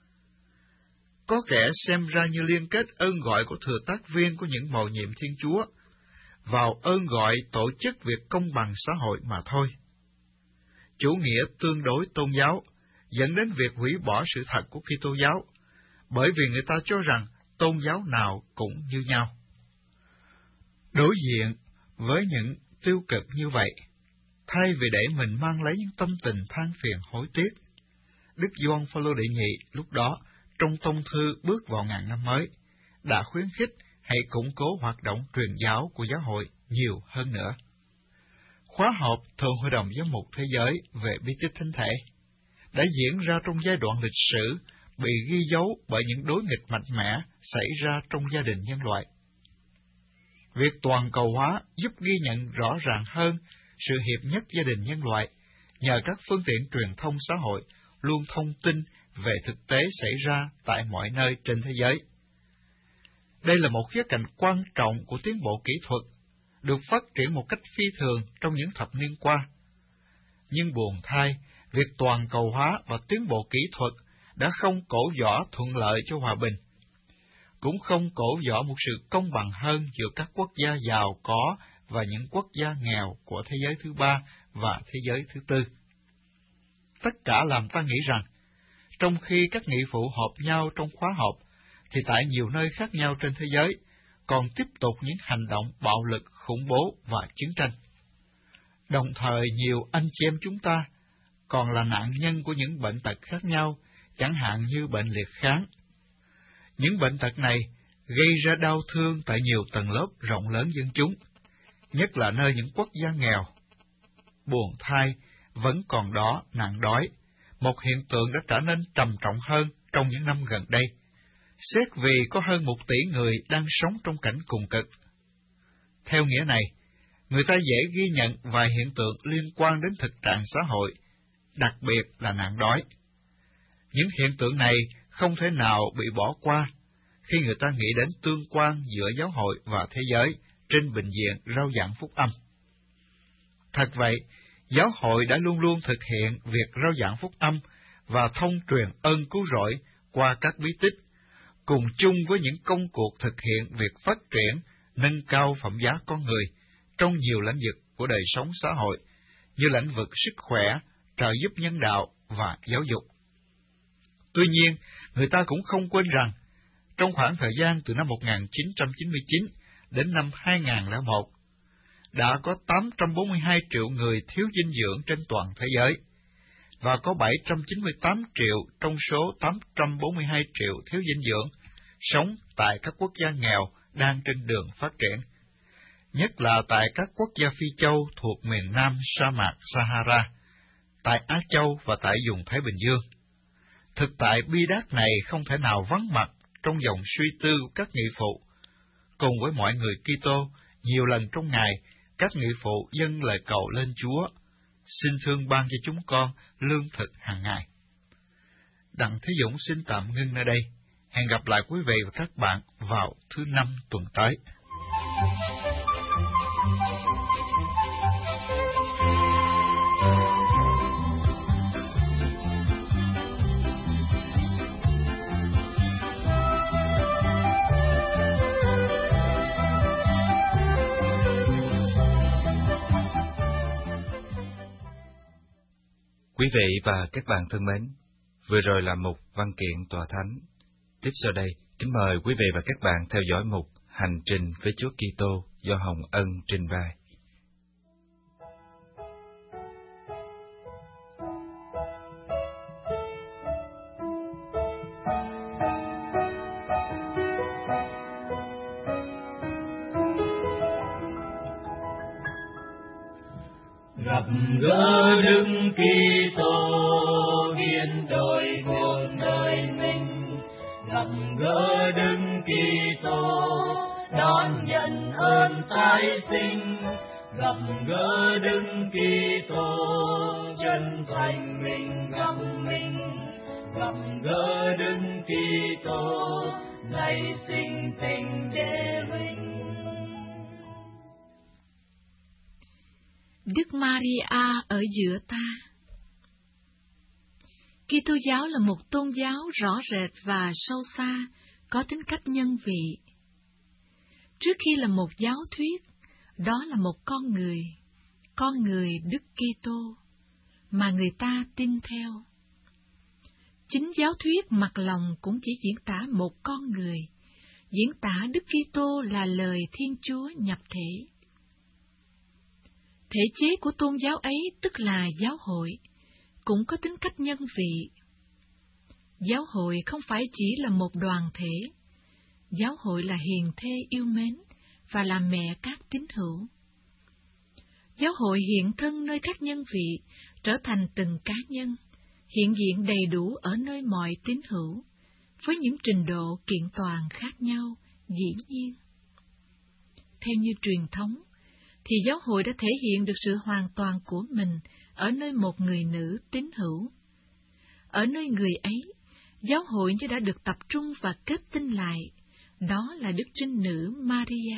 Có kẻ xem ra như liên kết ơn gọi của thừa tác viên của những mầu nhiệm Thiên Chúa vào ơn gọi tổ chức việc công bằng xã hội mà thôi. Chủ nghĩa tương đối tôn giáo dẫn đến việc hủy bỏ sự thật của Kitô giáo, bởi vì người ta cho rằng tôn giáo nào cũng như nhau. Đối diện với những tiêu cực như vậy, thay vì để mình mang lấy những tâm tình than phiền hối tiếc, Đức Gioan Phaolô đệ nhị lúc đó trong tông thư bước vào ngàn năm mới đã khuyến khích hãy củng cố hoạt động truyền giáo của giáo hội nhiều hơn nữa. Khóa họp Thượng Hội đồng Giám mục Thế giới về bí tích thánh thể đã diễn ra trong giai đoạn lịch sử bị ghi dấu bởi những đối nghịch mạnh mẽ xảy ra trong gia đình nhân loại. Việc toàn cầu hóa giúp ghi nhận rõ ràng hơn sự hiệp nhất gia đình nhân loại nhờ các phương tiện truyền thông xã hội luôn thông tin về thực tế xảy ra tại mọi nơi trên thế giới. Đây là một khía cạnh quan trọng của tiến bộ kỹ thuật, được phát triển một cách phi thường trong những thập niên qua. Nhưng buồn thay, việc toàn cầu hóa và tiến bộ kỹ thuật đã không cổ võ thuận lợi cho hòa bình, cũng không cổ võ một sự công bằng hơn giữa các quốc gia giàu có và những quốc gia nghèo của thế giới thứ ba và thế giới thứ tư. Tất cả làm ta nghĩ rằng, trong khi các nghị phụ họp nhau trong khóa họp, thì tại nhiều nơi khác nhau trên thế giới còn tiếp tục những hành động bạo lực, khủng bố và chiến tranh. Đồng thời, nhiều anh chị em chúng ta còn là nạn nhân của những bệnh tật khác nhau, chẳng hạn như bệnh liệt kháng. Những bệnh tật này gây ra đau thương tại nhiều tầng lớp rộng lớn dân chúng, nhất là nơi những quốc gia nghèo. Buồn thay, vẫn còn đó nạn đói, một hiện tượng đã trở nên trầm trọng hơn trong những năm gần đây, xét vì có hơn một tỷ người đang sống trong cảnh cùng cực. Theo nghĩa này, người ta dễ ghi nhận vài hiện tượng liên quan đến thực trạng xã hội, đặc biệt là nạn đói. Những hiện tượng này không thể nào bị bỏ qua khi người ta nghĩ đến tương quan giữa giáo hội và thế giới trên bình diện rao giảng phúc âm. Thật vậy, giáo hội đã luôn luôn thực hiện việc rao giảng phúc âm và thông truyền ơn cứu rỗi qua các bí tích, cùng chung với những công cuộc thực hiện việc phát triển, nâng cao phẩm giá con người trong nhiều lĩnh vực của đời sống xã hội, như lĩnh vực sức khỏe, trợ giúp nhân đạo và giáo dục. Tuy nhiên, người ta cũng không quên rằng, trong khoảng thời gian từ năm một nghìn chín trăm chín mươi chín đến năm hai nghìn không trăm lẻ một, đã có tám trăm bốn mươi hai triệu người thiếu dinh dưỡng trên toàn thế giới, và có bảy trăm chín mươi tám triệu trong số tám trăm bốn mươi hai triệu thiếu dinh dưỡng sống tại các quốc gia nghèo đang trên đường phát triển, nhất là tại các quốc gia Phi Châu thuộc miền Nam sa mạc Sahara, tại Á Châu và tại vùng Thái Bình Dương. Thực tại bi đát này không thể nào vắng mặt trong dòng suy tư của các nghị phụ. Cùng với mọi người Kitô, nhiều lần trong ngày, các nghị phụ dâng lời cầu lên Chúa, xin thương ban cho chúng con lương thực hàng ngày. Đặng Thế Dũng xin tạm ngưng nơi đây. Hẹn gặp lại quý vị và các bạn vào thứ năm tuần tới. Quý vị và các bạn thân mến, vừa rồi là mục văn kiện tòa thánh. Tiếp sau đây, kính mời quý vị và các bạn theo dõi mục Hành trình với Chúa Kitô do Hồng Ân trình bày. Gặp gỡ Đức Kitô biến đổi cuộc đời mình, gặp gỡ Đức Kitô đón nhận ơn tái sinh, gặp gỡ Đức Kitô chân thành mình gặp mình, gặp gỡ Đức Kitô nảy sinh tình đệ mình. Đức Maria ở giữa ta. Kitô giáo là một tôn giáo rõ rệt và sâu xa, có tính cách nhân vị. Trước khi là một giáo thuyết, đó là một con người, con người Đức Kitô mà người ta tin theo. Chính giáo thuyết mặt lòng cũng chỉ diễn tả một con người, diễn tả Đức Kitô là lời Thiên Chúa nhập thể. Thể chế của tôn giáo ấy, tức là giáo hội, cũng có tính cách nhân vị. Giáo hội không phải chỉ là một đoàn thể. Giáo hội là hiền thê yêu mến và là mẹ các tín hữu. Giáo hội hiện thân nơi các nhân vị, trở thành từng cá nhân, hiện diện đầy đủ ở nơi mọi tín hữu, với những trình độ kiện toàn khác nhau, dĩ nhiên. Theo như truyền thống, thì giáo hội đã thể hiện được sự hoàn toàn của mình ở nơi một người nữ tín hữu. ở nơi người ấy, giáo hội như đã được tập trung và kết tinh lại, đó là Đức Trinh Nữ Maria.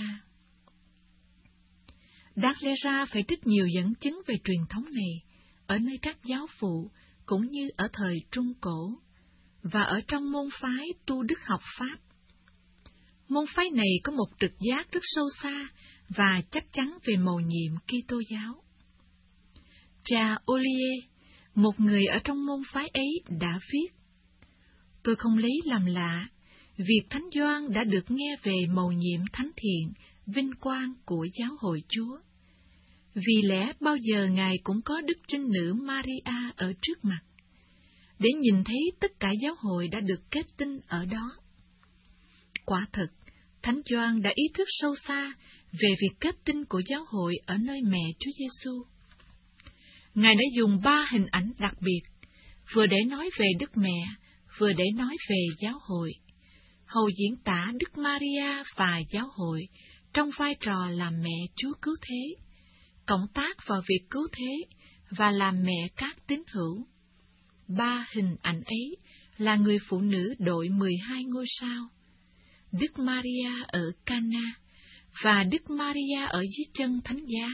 Đáng lẽ ra phải rất nhiều dẫn chứng về truyền thống này, ở nơi các giáo phụ, cũng như ở thời Trung Cổ, và ở trong môn phái tu đức học Pháp. Môn phái này có một trực giác rất sâu xa và chắc chắn về mầu nhiệm Kitô giáo. Cha Olier, một người ở trong môn phái ấy, đã viết: Tôi không lấy làm lạ việc Thánh Gioan đã được nghe về mầu nhiệm thánh thiện, vinh quang của giáo hội Chúa, vì lẽ bao giờ Ngài cũng có Đức Trinh Nữ Maria ở trước mặt, để nhìn thấy tất cả giáo hội đã được kết tinh ở đó. Quả thực, Thánh Gioan đã ý thức sâu xa về việc kết tinh của giáo hội ở nơi mẹ Chúa Giêsu. Ngài đã dùng ba hình ảnh đặc biệt, vừa để nói về Đức Mẹ, vừa để nói về giáo hội, hầu diễn tả Đức Maria và giáo hội trong vai trò làm mẹ Chúa cứu thế, cộng tác vào việc cứu thế và làm mẹ các tín hữu. Ba hình ảnh ấy là người phụ nữ đội mười hai ngôi sao, Đức Maria ở Cana và Đức Maria ở dưới chân thánh giá.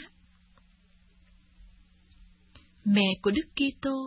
Mẹ của Đức Kitô.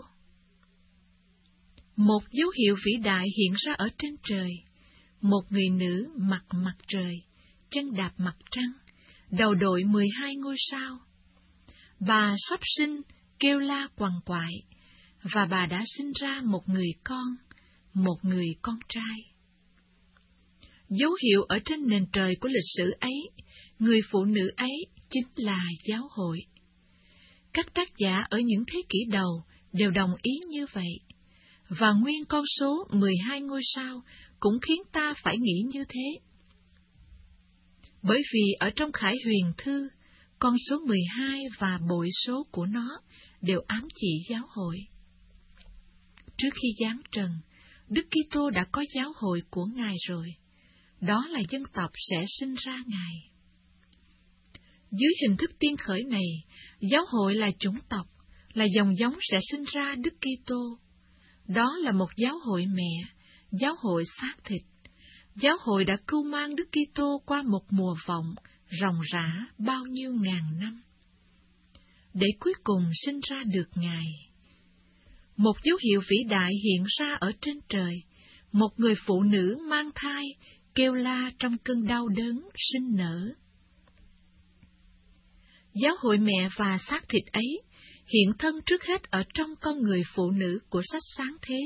Một dấu hiệu vĩ đại hiện ra ở trên trời, một người nữ mặc mặt trời, chân đạp mặt trăng, đầu đội mười hai ngôi sao. Bà sắp sinh, kêu la quằn quại, và bà đã sinh ra một người con, một người con trai. Dấu hiệu ở trên nền trời của lịch sử ấy, người phụ nữ ấy chính là giáo hội. Các tác giả ở những thế kỷ đầu đều đồng ý như vậy, và nguyên con số mười hai ngôi sao cũng khiến ta phải nghĩ như thế. Bởi vì ở trong Khải Huyền Thư, con số mười hai và bội số của nó đều ám chỉ giáo hội. Trước khi giáng trần, Đức Kitô đã có giáo hội của Ngài rồi, đó là dân tộc sẽ sinh ra Ngài. Dưới hình thức tiên khởi này, giáo hội là chủng tộc, là dòng giống sẽ sinh ra Đức Kitô. Đó là một giáo hội mẹ, giáo hội xác thịt. Giáo hội đã cưu mang Đức Kitô qua một mùa vọng ròng rã bao nhiêu ngàn năm, để cuối cùng sinh ra được Ngài. Một dấu hiệu vĩ đại hiện ra ở trên trời, một người phụ nữ mang thai, kêu la trong cơn đau đớn sinh nở. Giáo hội mẹ và xác thịt ấy hiện thân trước hết ở trong con người phụ nữ của sách Sáng Thế.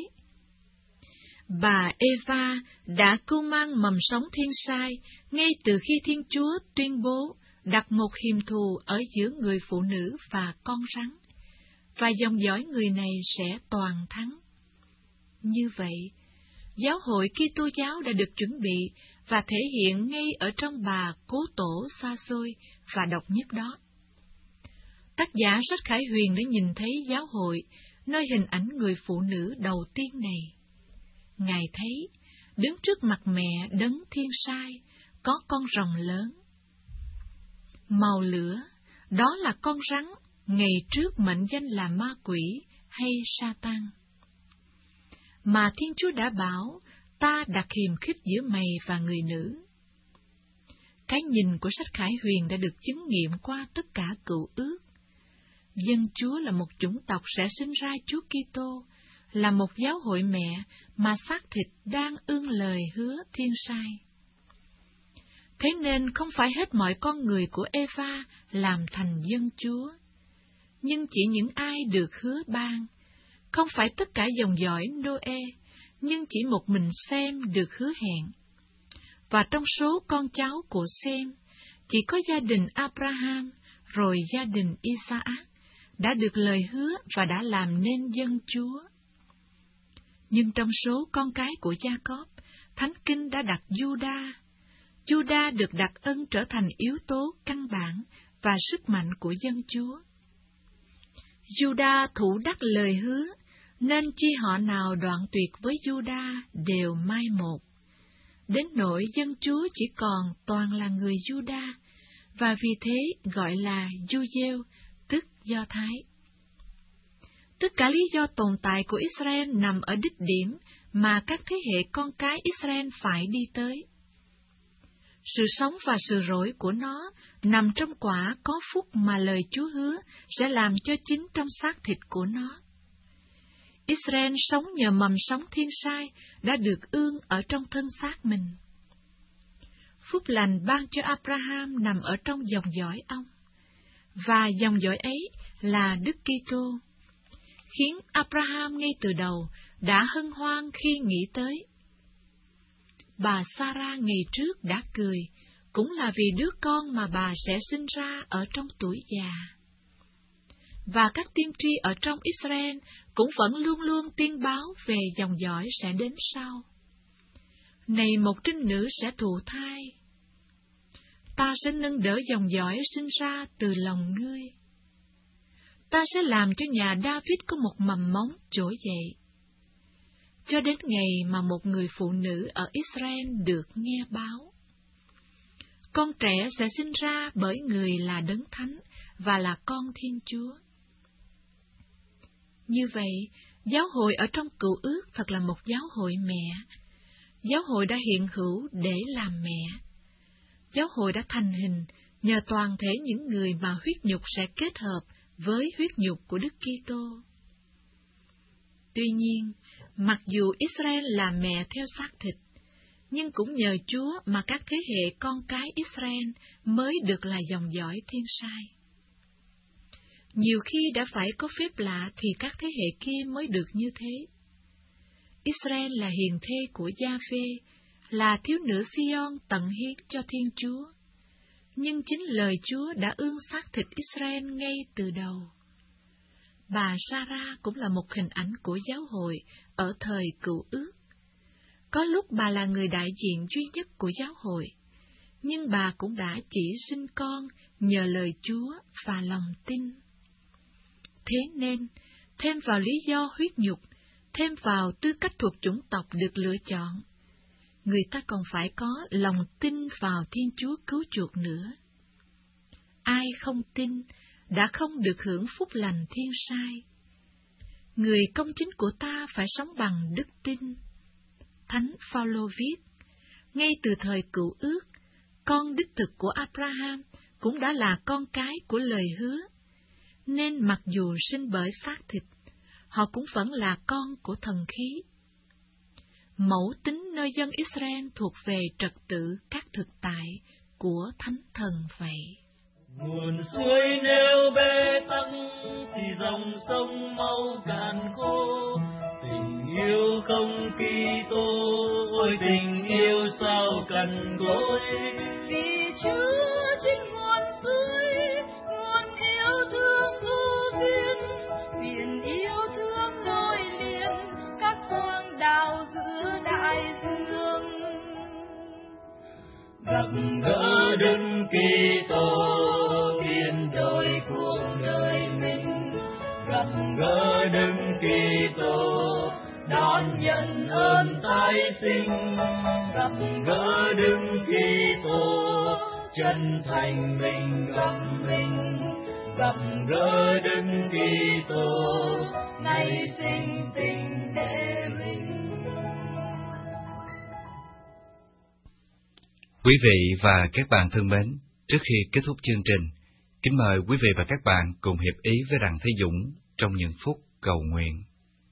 Bà Eva đã cưu mang mầm sống thiên sai ngay từ khi Thiên Chúa tuyên bố đặt một hiềm thù ở giữa người phụ nữ và con rắn, và dòng dõi người này sẽ toàn thắng. Như vậy, giáo hội Kitô giáo đã được chuẩn bị và thể hiện ngay ở trong bà cố tổ xa xôi và độc nhất đó. Tác giả sách Khải Huyền đã nhìn thấy giáo hội nơi hình ảnh người phụ nữ đầu tiên này. Ngài thấy, đứng trước mặt mẹ đấng thiên sai, có con rồng lớn. Màu lửa, đó là con rắn, ngày trước mệnh danh là ma quỷ hay Sa-tan. Mà Thiên Chúa đã bảo, ta đặt hiềm khích giữa mày và người nữ. Cái nhìn của sách Khải Huyền đã được chứng nghiệm qua tất cả cựu ước. Dân Chúa là một chủng tộc sẽ sinh ra Chúa Kitô, là một giáo hội mẹ mà xác thịt đang ương lời hứa thiên sai. Thế nên không phải hết mọi con người của Eva làm thành dân Chúa, nhưng chỉ những ai được hứa ban. Không phải tất cả dòng dõi Noe, nhưng chỉ một mình Sem được hứa hẹn. Và trong số con cháu của Sem, chỉ có gia đình Abraham, rồi gia đình Isaac đã được lời hứa và đã làm nên dân Chúa. Nhưng trong số con cái của Gia-cốp, Thánh Kinh đã đặt Juda. Juda được đặt ân trở thành yếu tố căn bản và sức mạnh của dân Chúa. Juda thủ đắc lời hứa, nên chi họ nào đoạn tuyệt với Juda đều mai một. Đến nỗi dân Chúa chỉ còn toàn là người Juda, và vì thế gọi là Juêu, tức Do Thái. Tất cả lý do tồn tại của Israel nằm ở đích điểm mà các thế hệ con cái Israel phải đi tới. Sự sống và sự rỗi của nó nằm trong quả có phúc mà lời Chúa hứa sẽ làm cho chính trong xác thịt của nó. Israel sống nhờ mầm sống thiên sai đã được ương ở trong thân xác mình. Phúc lành ban cho Abraham nằm ở trong dòng dõi ông, và dòng dõi ấy là Đức Kitô, khiến Abraham ngay từ đầu đã hân hoan khi nghĩ tới. Bà Sarah ngày trước đã cười, cũng là vì đứa con mà bà sẽ sinh ra ở trong tuổi già. Và các tiên tri ở trong Israel cũng vẫn luôn luôn tiên báo về dòng dõi sẽ đến sau. Này một trinh nữ sẽ thụ thai, ta sẽ nâng đỡ dòng dõi sinh ra từ lòng ngươi. Ta sẽ làm cho nhà David có một mầm móng trỗi dậy, cho đến ngày mà một người phụ nữ ở Israel được nghe báo. Con trẻ sẽ sinh ra bởi người là Đấng Thánh và là con Thiên Chúa. Như vậy, giáo hội ở trong Cựu Ước thật là một giáo hội mẹ. Giáo hội đã hiện hữu để làm mẹ. Giáo hội đã thành hình nhờ toàn thể những người mà huyết nhục sẽ kết hợp với huyết nhục của Đức Kitô. Tuy nhiên, mặc dù Israel là mẹ theo xác thịt, nhưng cũng nhờ Chúa mà các thế hệ con cái Israel mới được là dòng dõi thiên sai. Nhiều khi đã phải có phép lạ thì các thế hệ kia mới được như thế. Israel là hiền thê của Gia-phê, là thiếu nữ Sion tận hiến cho Thiên Chúa. Nhưng chính lời Chúa đã ương xác thịt Israel ngay từ đầu. Bà Sarah cũng là một hình ảnh của giáo hội ở thời Cựu Ước. Có lúc bà là người đại diện duy nhất của giáo hội, nhưng bà cũng đã chỉ sinh con nhờ lời Chúa và lòng tin. Thế nên, thêm vào lý do huyết nhục, thêm vào tư cách thuộc chủng tộc được lựa chọn, người ta còn phải có lòng tin vào Thiên Chúa cứu chuộc nữa. Ai không tin đã không được hưởng phúc lành thiên sai. Người công chính của ta phải sống bằng đức tin. Thánh Phaolô viết, ngay từ thời Cựu Ước, con đích thực của Abraham cũng đã là con cái của lời hứa, nên mặc dù sinh bởi xác thịt, họ cũng vẫn là con của thần khí. Mẫu tính nơi dân Israel thuộc về trật tự các thực tại của Thánh Thần vậy. Nguồn suối nếu bê tắc thì dòng sông mau cạn khô. Tình yêu không Kitô, ôi tình yêu sao cằn cỗi. Vì Chúa chính nguồn suối, nguồn yêu thương vô biên, biển yêu thương nối liền các hoang đảo giữa đại dương. Gặp gỡ Đức Kitô biến đổi cuộc đời mình, gặp gỡ Đức Kitô đón nhận ơn tái sinh, gặp gỡ Đức Kitô chân thành mình gặp mình, gặp gỡ Đức Kitô ngày sinh tình để mình. Quý vị và các bạn thân mến, trước khi kết thúc chương trình, kính mời quý vị và các bạn cùng hiệp ý với Đặng Thế Dũng trong những phút cầu nguyện.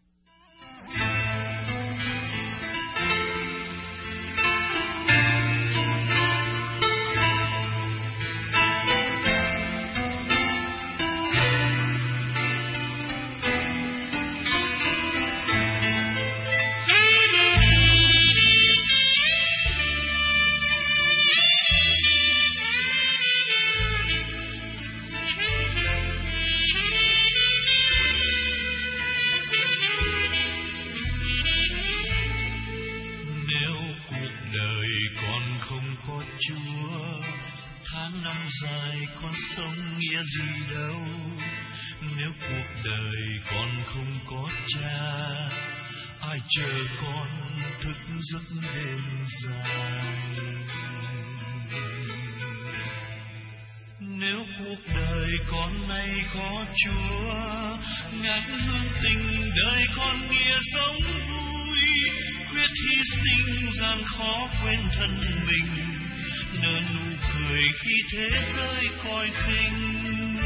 Chúa, tháng năm dài con sống nghĩa gì đâu, nếu cuộc đời con không có cha, ai chờ con thức giấc đêm dài. Nếu cuộc đời con nay có Chúa, ngát hương tình đời con nghĩa sống vui, quyết hy sinh gian khó quên thân mình, nở nụ cười khi thế giới coi khinh.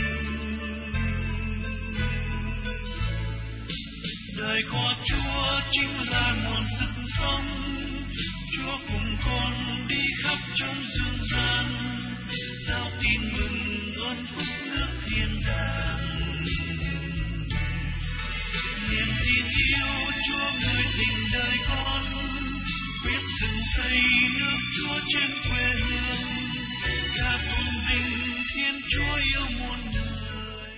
Đời có Chúa chính là nguồn sức sống, Chúa cùng con đi khắp trong dương gian, giao tin mừng ơn phúc nước thiên đàng. Niềm tin yêu Chúa người tình đời con, quyết dựng xây nước Chúa trên quê hương, ca tôn vinh Thiên Chúa yêu muôn người.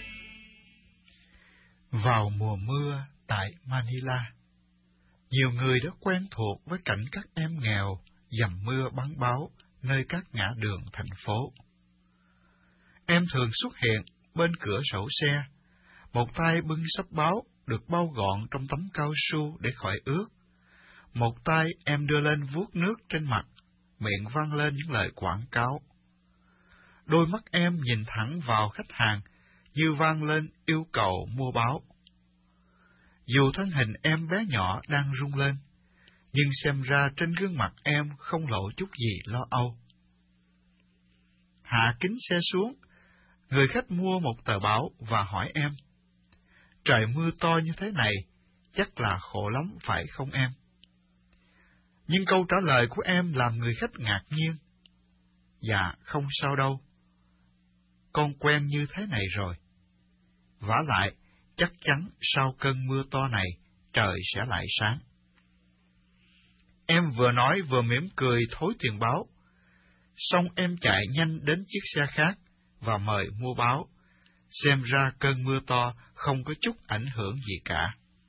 Vào mùa mưa tại Manila, nhiều người đã quen thuộc với cảnh các em nghèo dầm mưa bắn báo nơi các ngã đường thành phố. Em thường xuất hiện bên cửa sổ xe, một tay bưng sắp báo được bao gọn trong tấm cao su để khỏi ướt. Một tay em đưa lên vuốt nước trên mặt, miệng vang lên những lời quảng cáo. Đôi mắt em nhìn thẳng vào khách hàng, như vang lên yêu cầu mua báo. Dù thân hình em bé nhỏ đang rung lên, nhưng xem ra trên gương mặt em không lộ chút gì lo âu. Hạ kính xe xuống, người khách mua một tờ báo và hỏi em, trời mưa to như thế này, chắc là khổ lắm phải không em? Nhưng câu trả lời của em làm người khách ngạc nhiên. Dạ, không sao đâu. Con quen như thế này rồi. Vả lại, chắc chắn sau cơn mưa to này, trời sẽ lại sáng. Em vừa nói vừa mỉm cười thối tiền báo. Xong em chạy nhanh đến chiếc xe khác và mời mua báo. Xem ra cơn mưa to không có chút ảnh hưởng gì cả.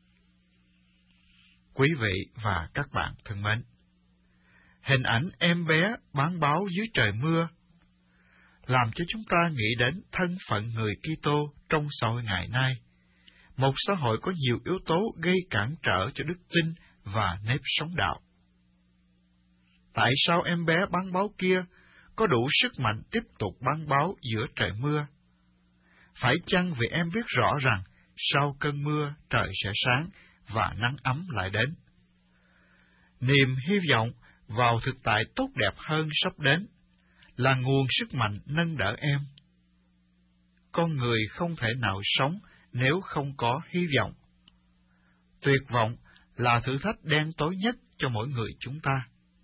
Quý vị và các bạn thân mến, hình ảnh em bé bán báo dưới trời mưa làm cho chúng ta nghĩ đến thân phận người Kitô trong xã hội ngày nay, một xã hội có nhiều yếu tố gây cản trở cho đức tin và nếp sống đạo. Tại sao em bé bán báo kia có đủ sức mạnh tiếp tục bán báo giữa trời mưa? Phải chăng vì em biết rõ rằng sau cơn mưa trời sẽ sáng và nắng ấm lại đến? Niềm hy vọng vào thực tại tốt đẹp hơn sắp đến là nguồn sức mạnh nâng đỡ em. Con người không thể nào sống nếu không có hy vọng. Tuyệt vọng là thử thách đen tối nhất cho mỗi người chúng ta.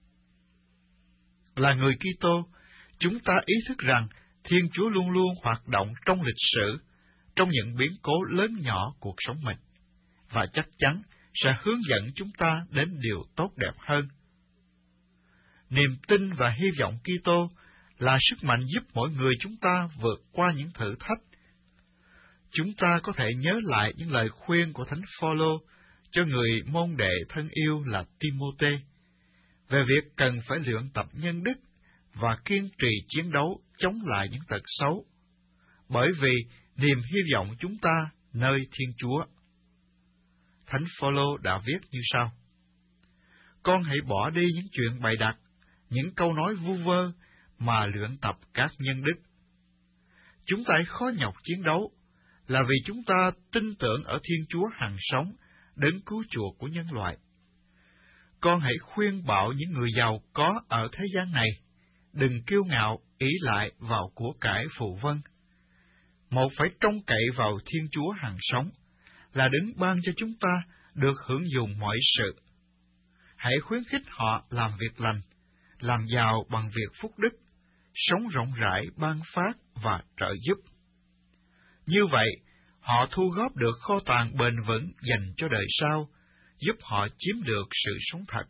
Là người Kitô, chúng ta ý thức rằng Thiên Chúa luôn luôn hoạt động trong lịch sử, trong những biến cố lớn nhỏ cuộc sống mình, và chắc chắn sẽ hướng dẫn chúng ta đến điều tốt đẹp hơn. Niềm tin và hy vọng Kitô là sức mạnh giúp mỗi người chúng ta vượt qua những thử thách. Chúng ta có thể nhớ lại những lời khuyên của Thánh Phaolô cho người môn đệ thân yêu là Timôthê về việc cần phải luyện tập nhân đức và kiên trì chiến đấu chống lại những tật xấu, bởi vì niềm hy vọng chúng ta nơi Thiên Chúa. Thánh Phaolô đã viết như sau: Con hãy bỏ đi những chuyện bày đặt, những câu nói vu vơ, mà luyện tập các nhân đức. Chúng ta khó nhọc chiến đấu là vì chúng ta tin tưởng ở Thiên Chúa hằng sống, đấng cứu chuộc của nhân loại. Con hãy khuyên bảo những người giàu có ở thế gian này, đừng kiêu ngạo ỷ lại vào của cải phù vân. Một phải trông cậy vào Thiên Chúa hằng sống, là đấng ban cho chúng ta được hưởng dùng mọi sự. Hãy khuyến khích họ làm việc lành, làm giàu bằng việc phúc đức, sống rộng rãi ban phát và trợ giúp. Như vậy, họ thu góp được kho tàng bền vững dành cho đời sau, giúp họ chiếm được sự sống thật.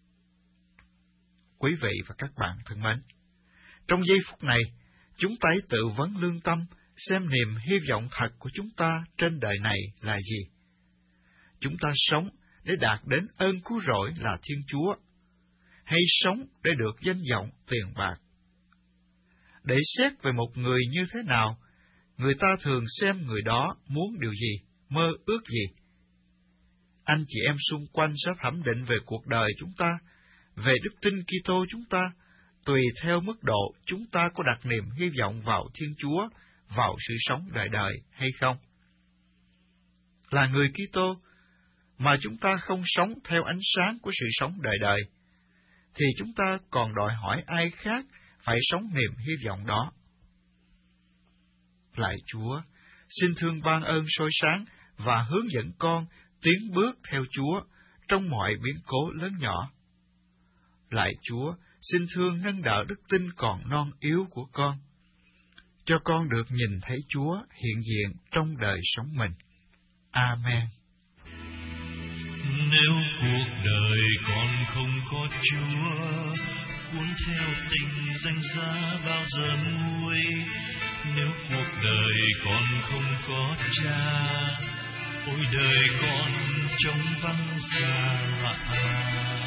Quý vị và các bạn thân mến, trong giây phút này, chúng ta hãy tự vấn lương tâm xem niềm hy vọng thật của chúng ta trên đời này là gì. Chúng ta sống để đạt đến ơn cứu rỗi là Thiên Chúa, hay sống để được danh vọng tiền bạc? Để xét về một người như thế nào, người ta thường xem người đó muốn điều gì, mơ ước gì. Anh chị em xung quanh sẽ thẩm định về cuộc đời chúng ta, về đức tin Kitô chúng ta, tùy theo mức độ chúng ta có đặt niềm hy vọng vào Thiên Chúa, vào sự sống đời đời hay không. Là người Kitô mà chúng ta không sống theo ánh sáng của sự sống đời đời, thì chúng ta còn đòi hỏi ai khác phải sống niềm hy vọng đó. Lạy Chúa, xin thương ban ơn soi sáng và hướng dẫn con tiến bước theo Chúa trong mọi biến cố lớn nhỏ. Lạy Chúa, xin thương nâng đỡ đức tin còn non yếu của con, cho con được nhìn thấy Chúa hiện diện trong đời sống mình. Amen. Nếu cuộc đời con không có Chúa, cuốn theo tình danh giá bao giờ nguôi. Nếu cuộc đời con không có Cha, ôi đời con trống vắng xa lạ.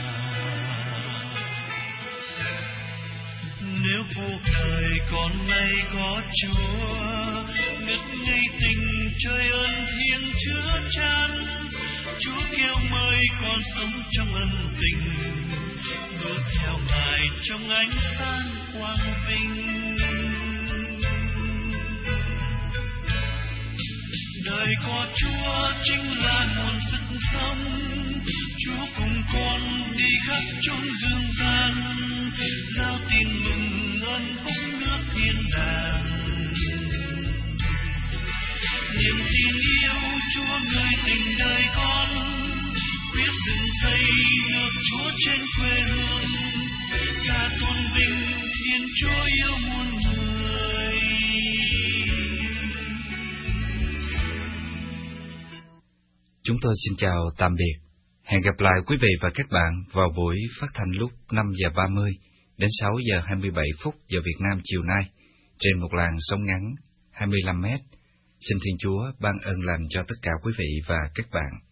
Nếu cuộc đời con nay có Chúa, ngất ngây tình trời ơn thiêng chứa chan. Chúa kêu mời con sống trong ân tình, bước theo Ngài trong ánh sáng quang vinh. Đời có Chúa chính là nguồn sức sống, Chúa cùng con đi khắp chốn dương gian, giao tin mừng ơn phúc nước thiên đàng. Niềm tin yêu Chúa người tình đời con, quyết dựng xây nước Chúa trên quê hương, ca tôn vinh Thiên Chúa yêu muôn người. Chúng tôi xin chào tạm biệt. Hẹn gặp lại quý vị và các bạn vào buổi phát thanh lúc năm giờ ba mươi đến sáu giờ hai mươi bảy phút giờ Việt Nam chiều nay trên một làn sóng ngắn hai mươi lăm mét. Xin Thiên Chúa ban ơn lành cho tất cả quý vị và các bạn.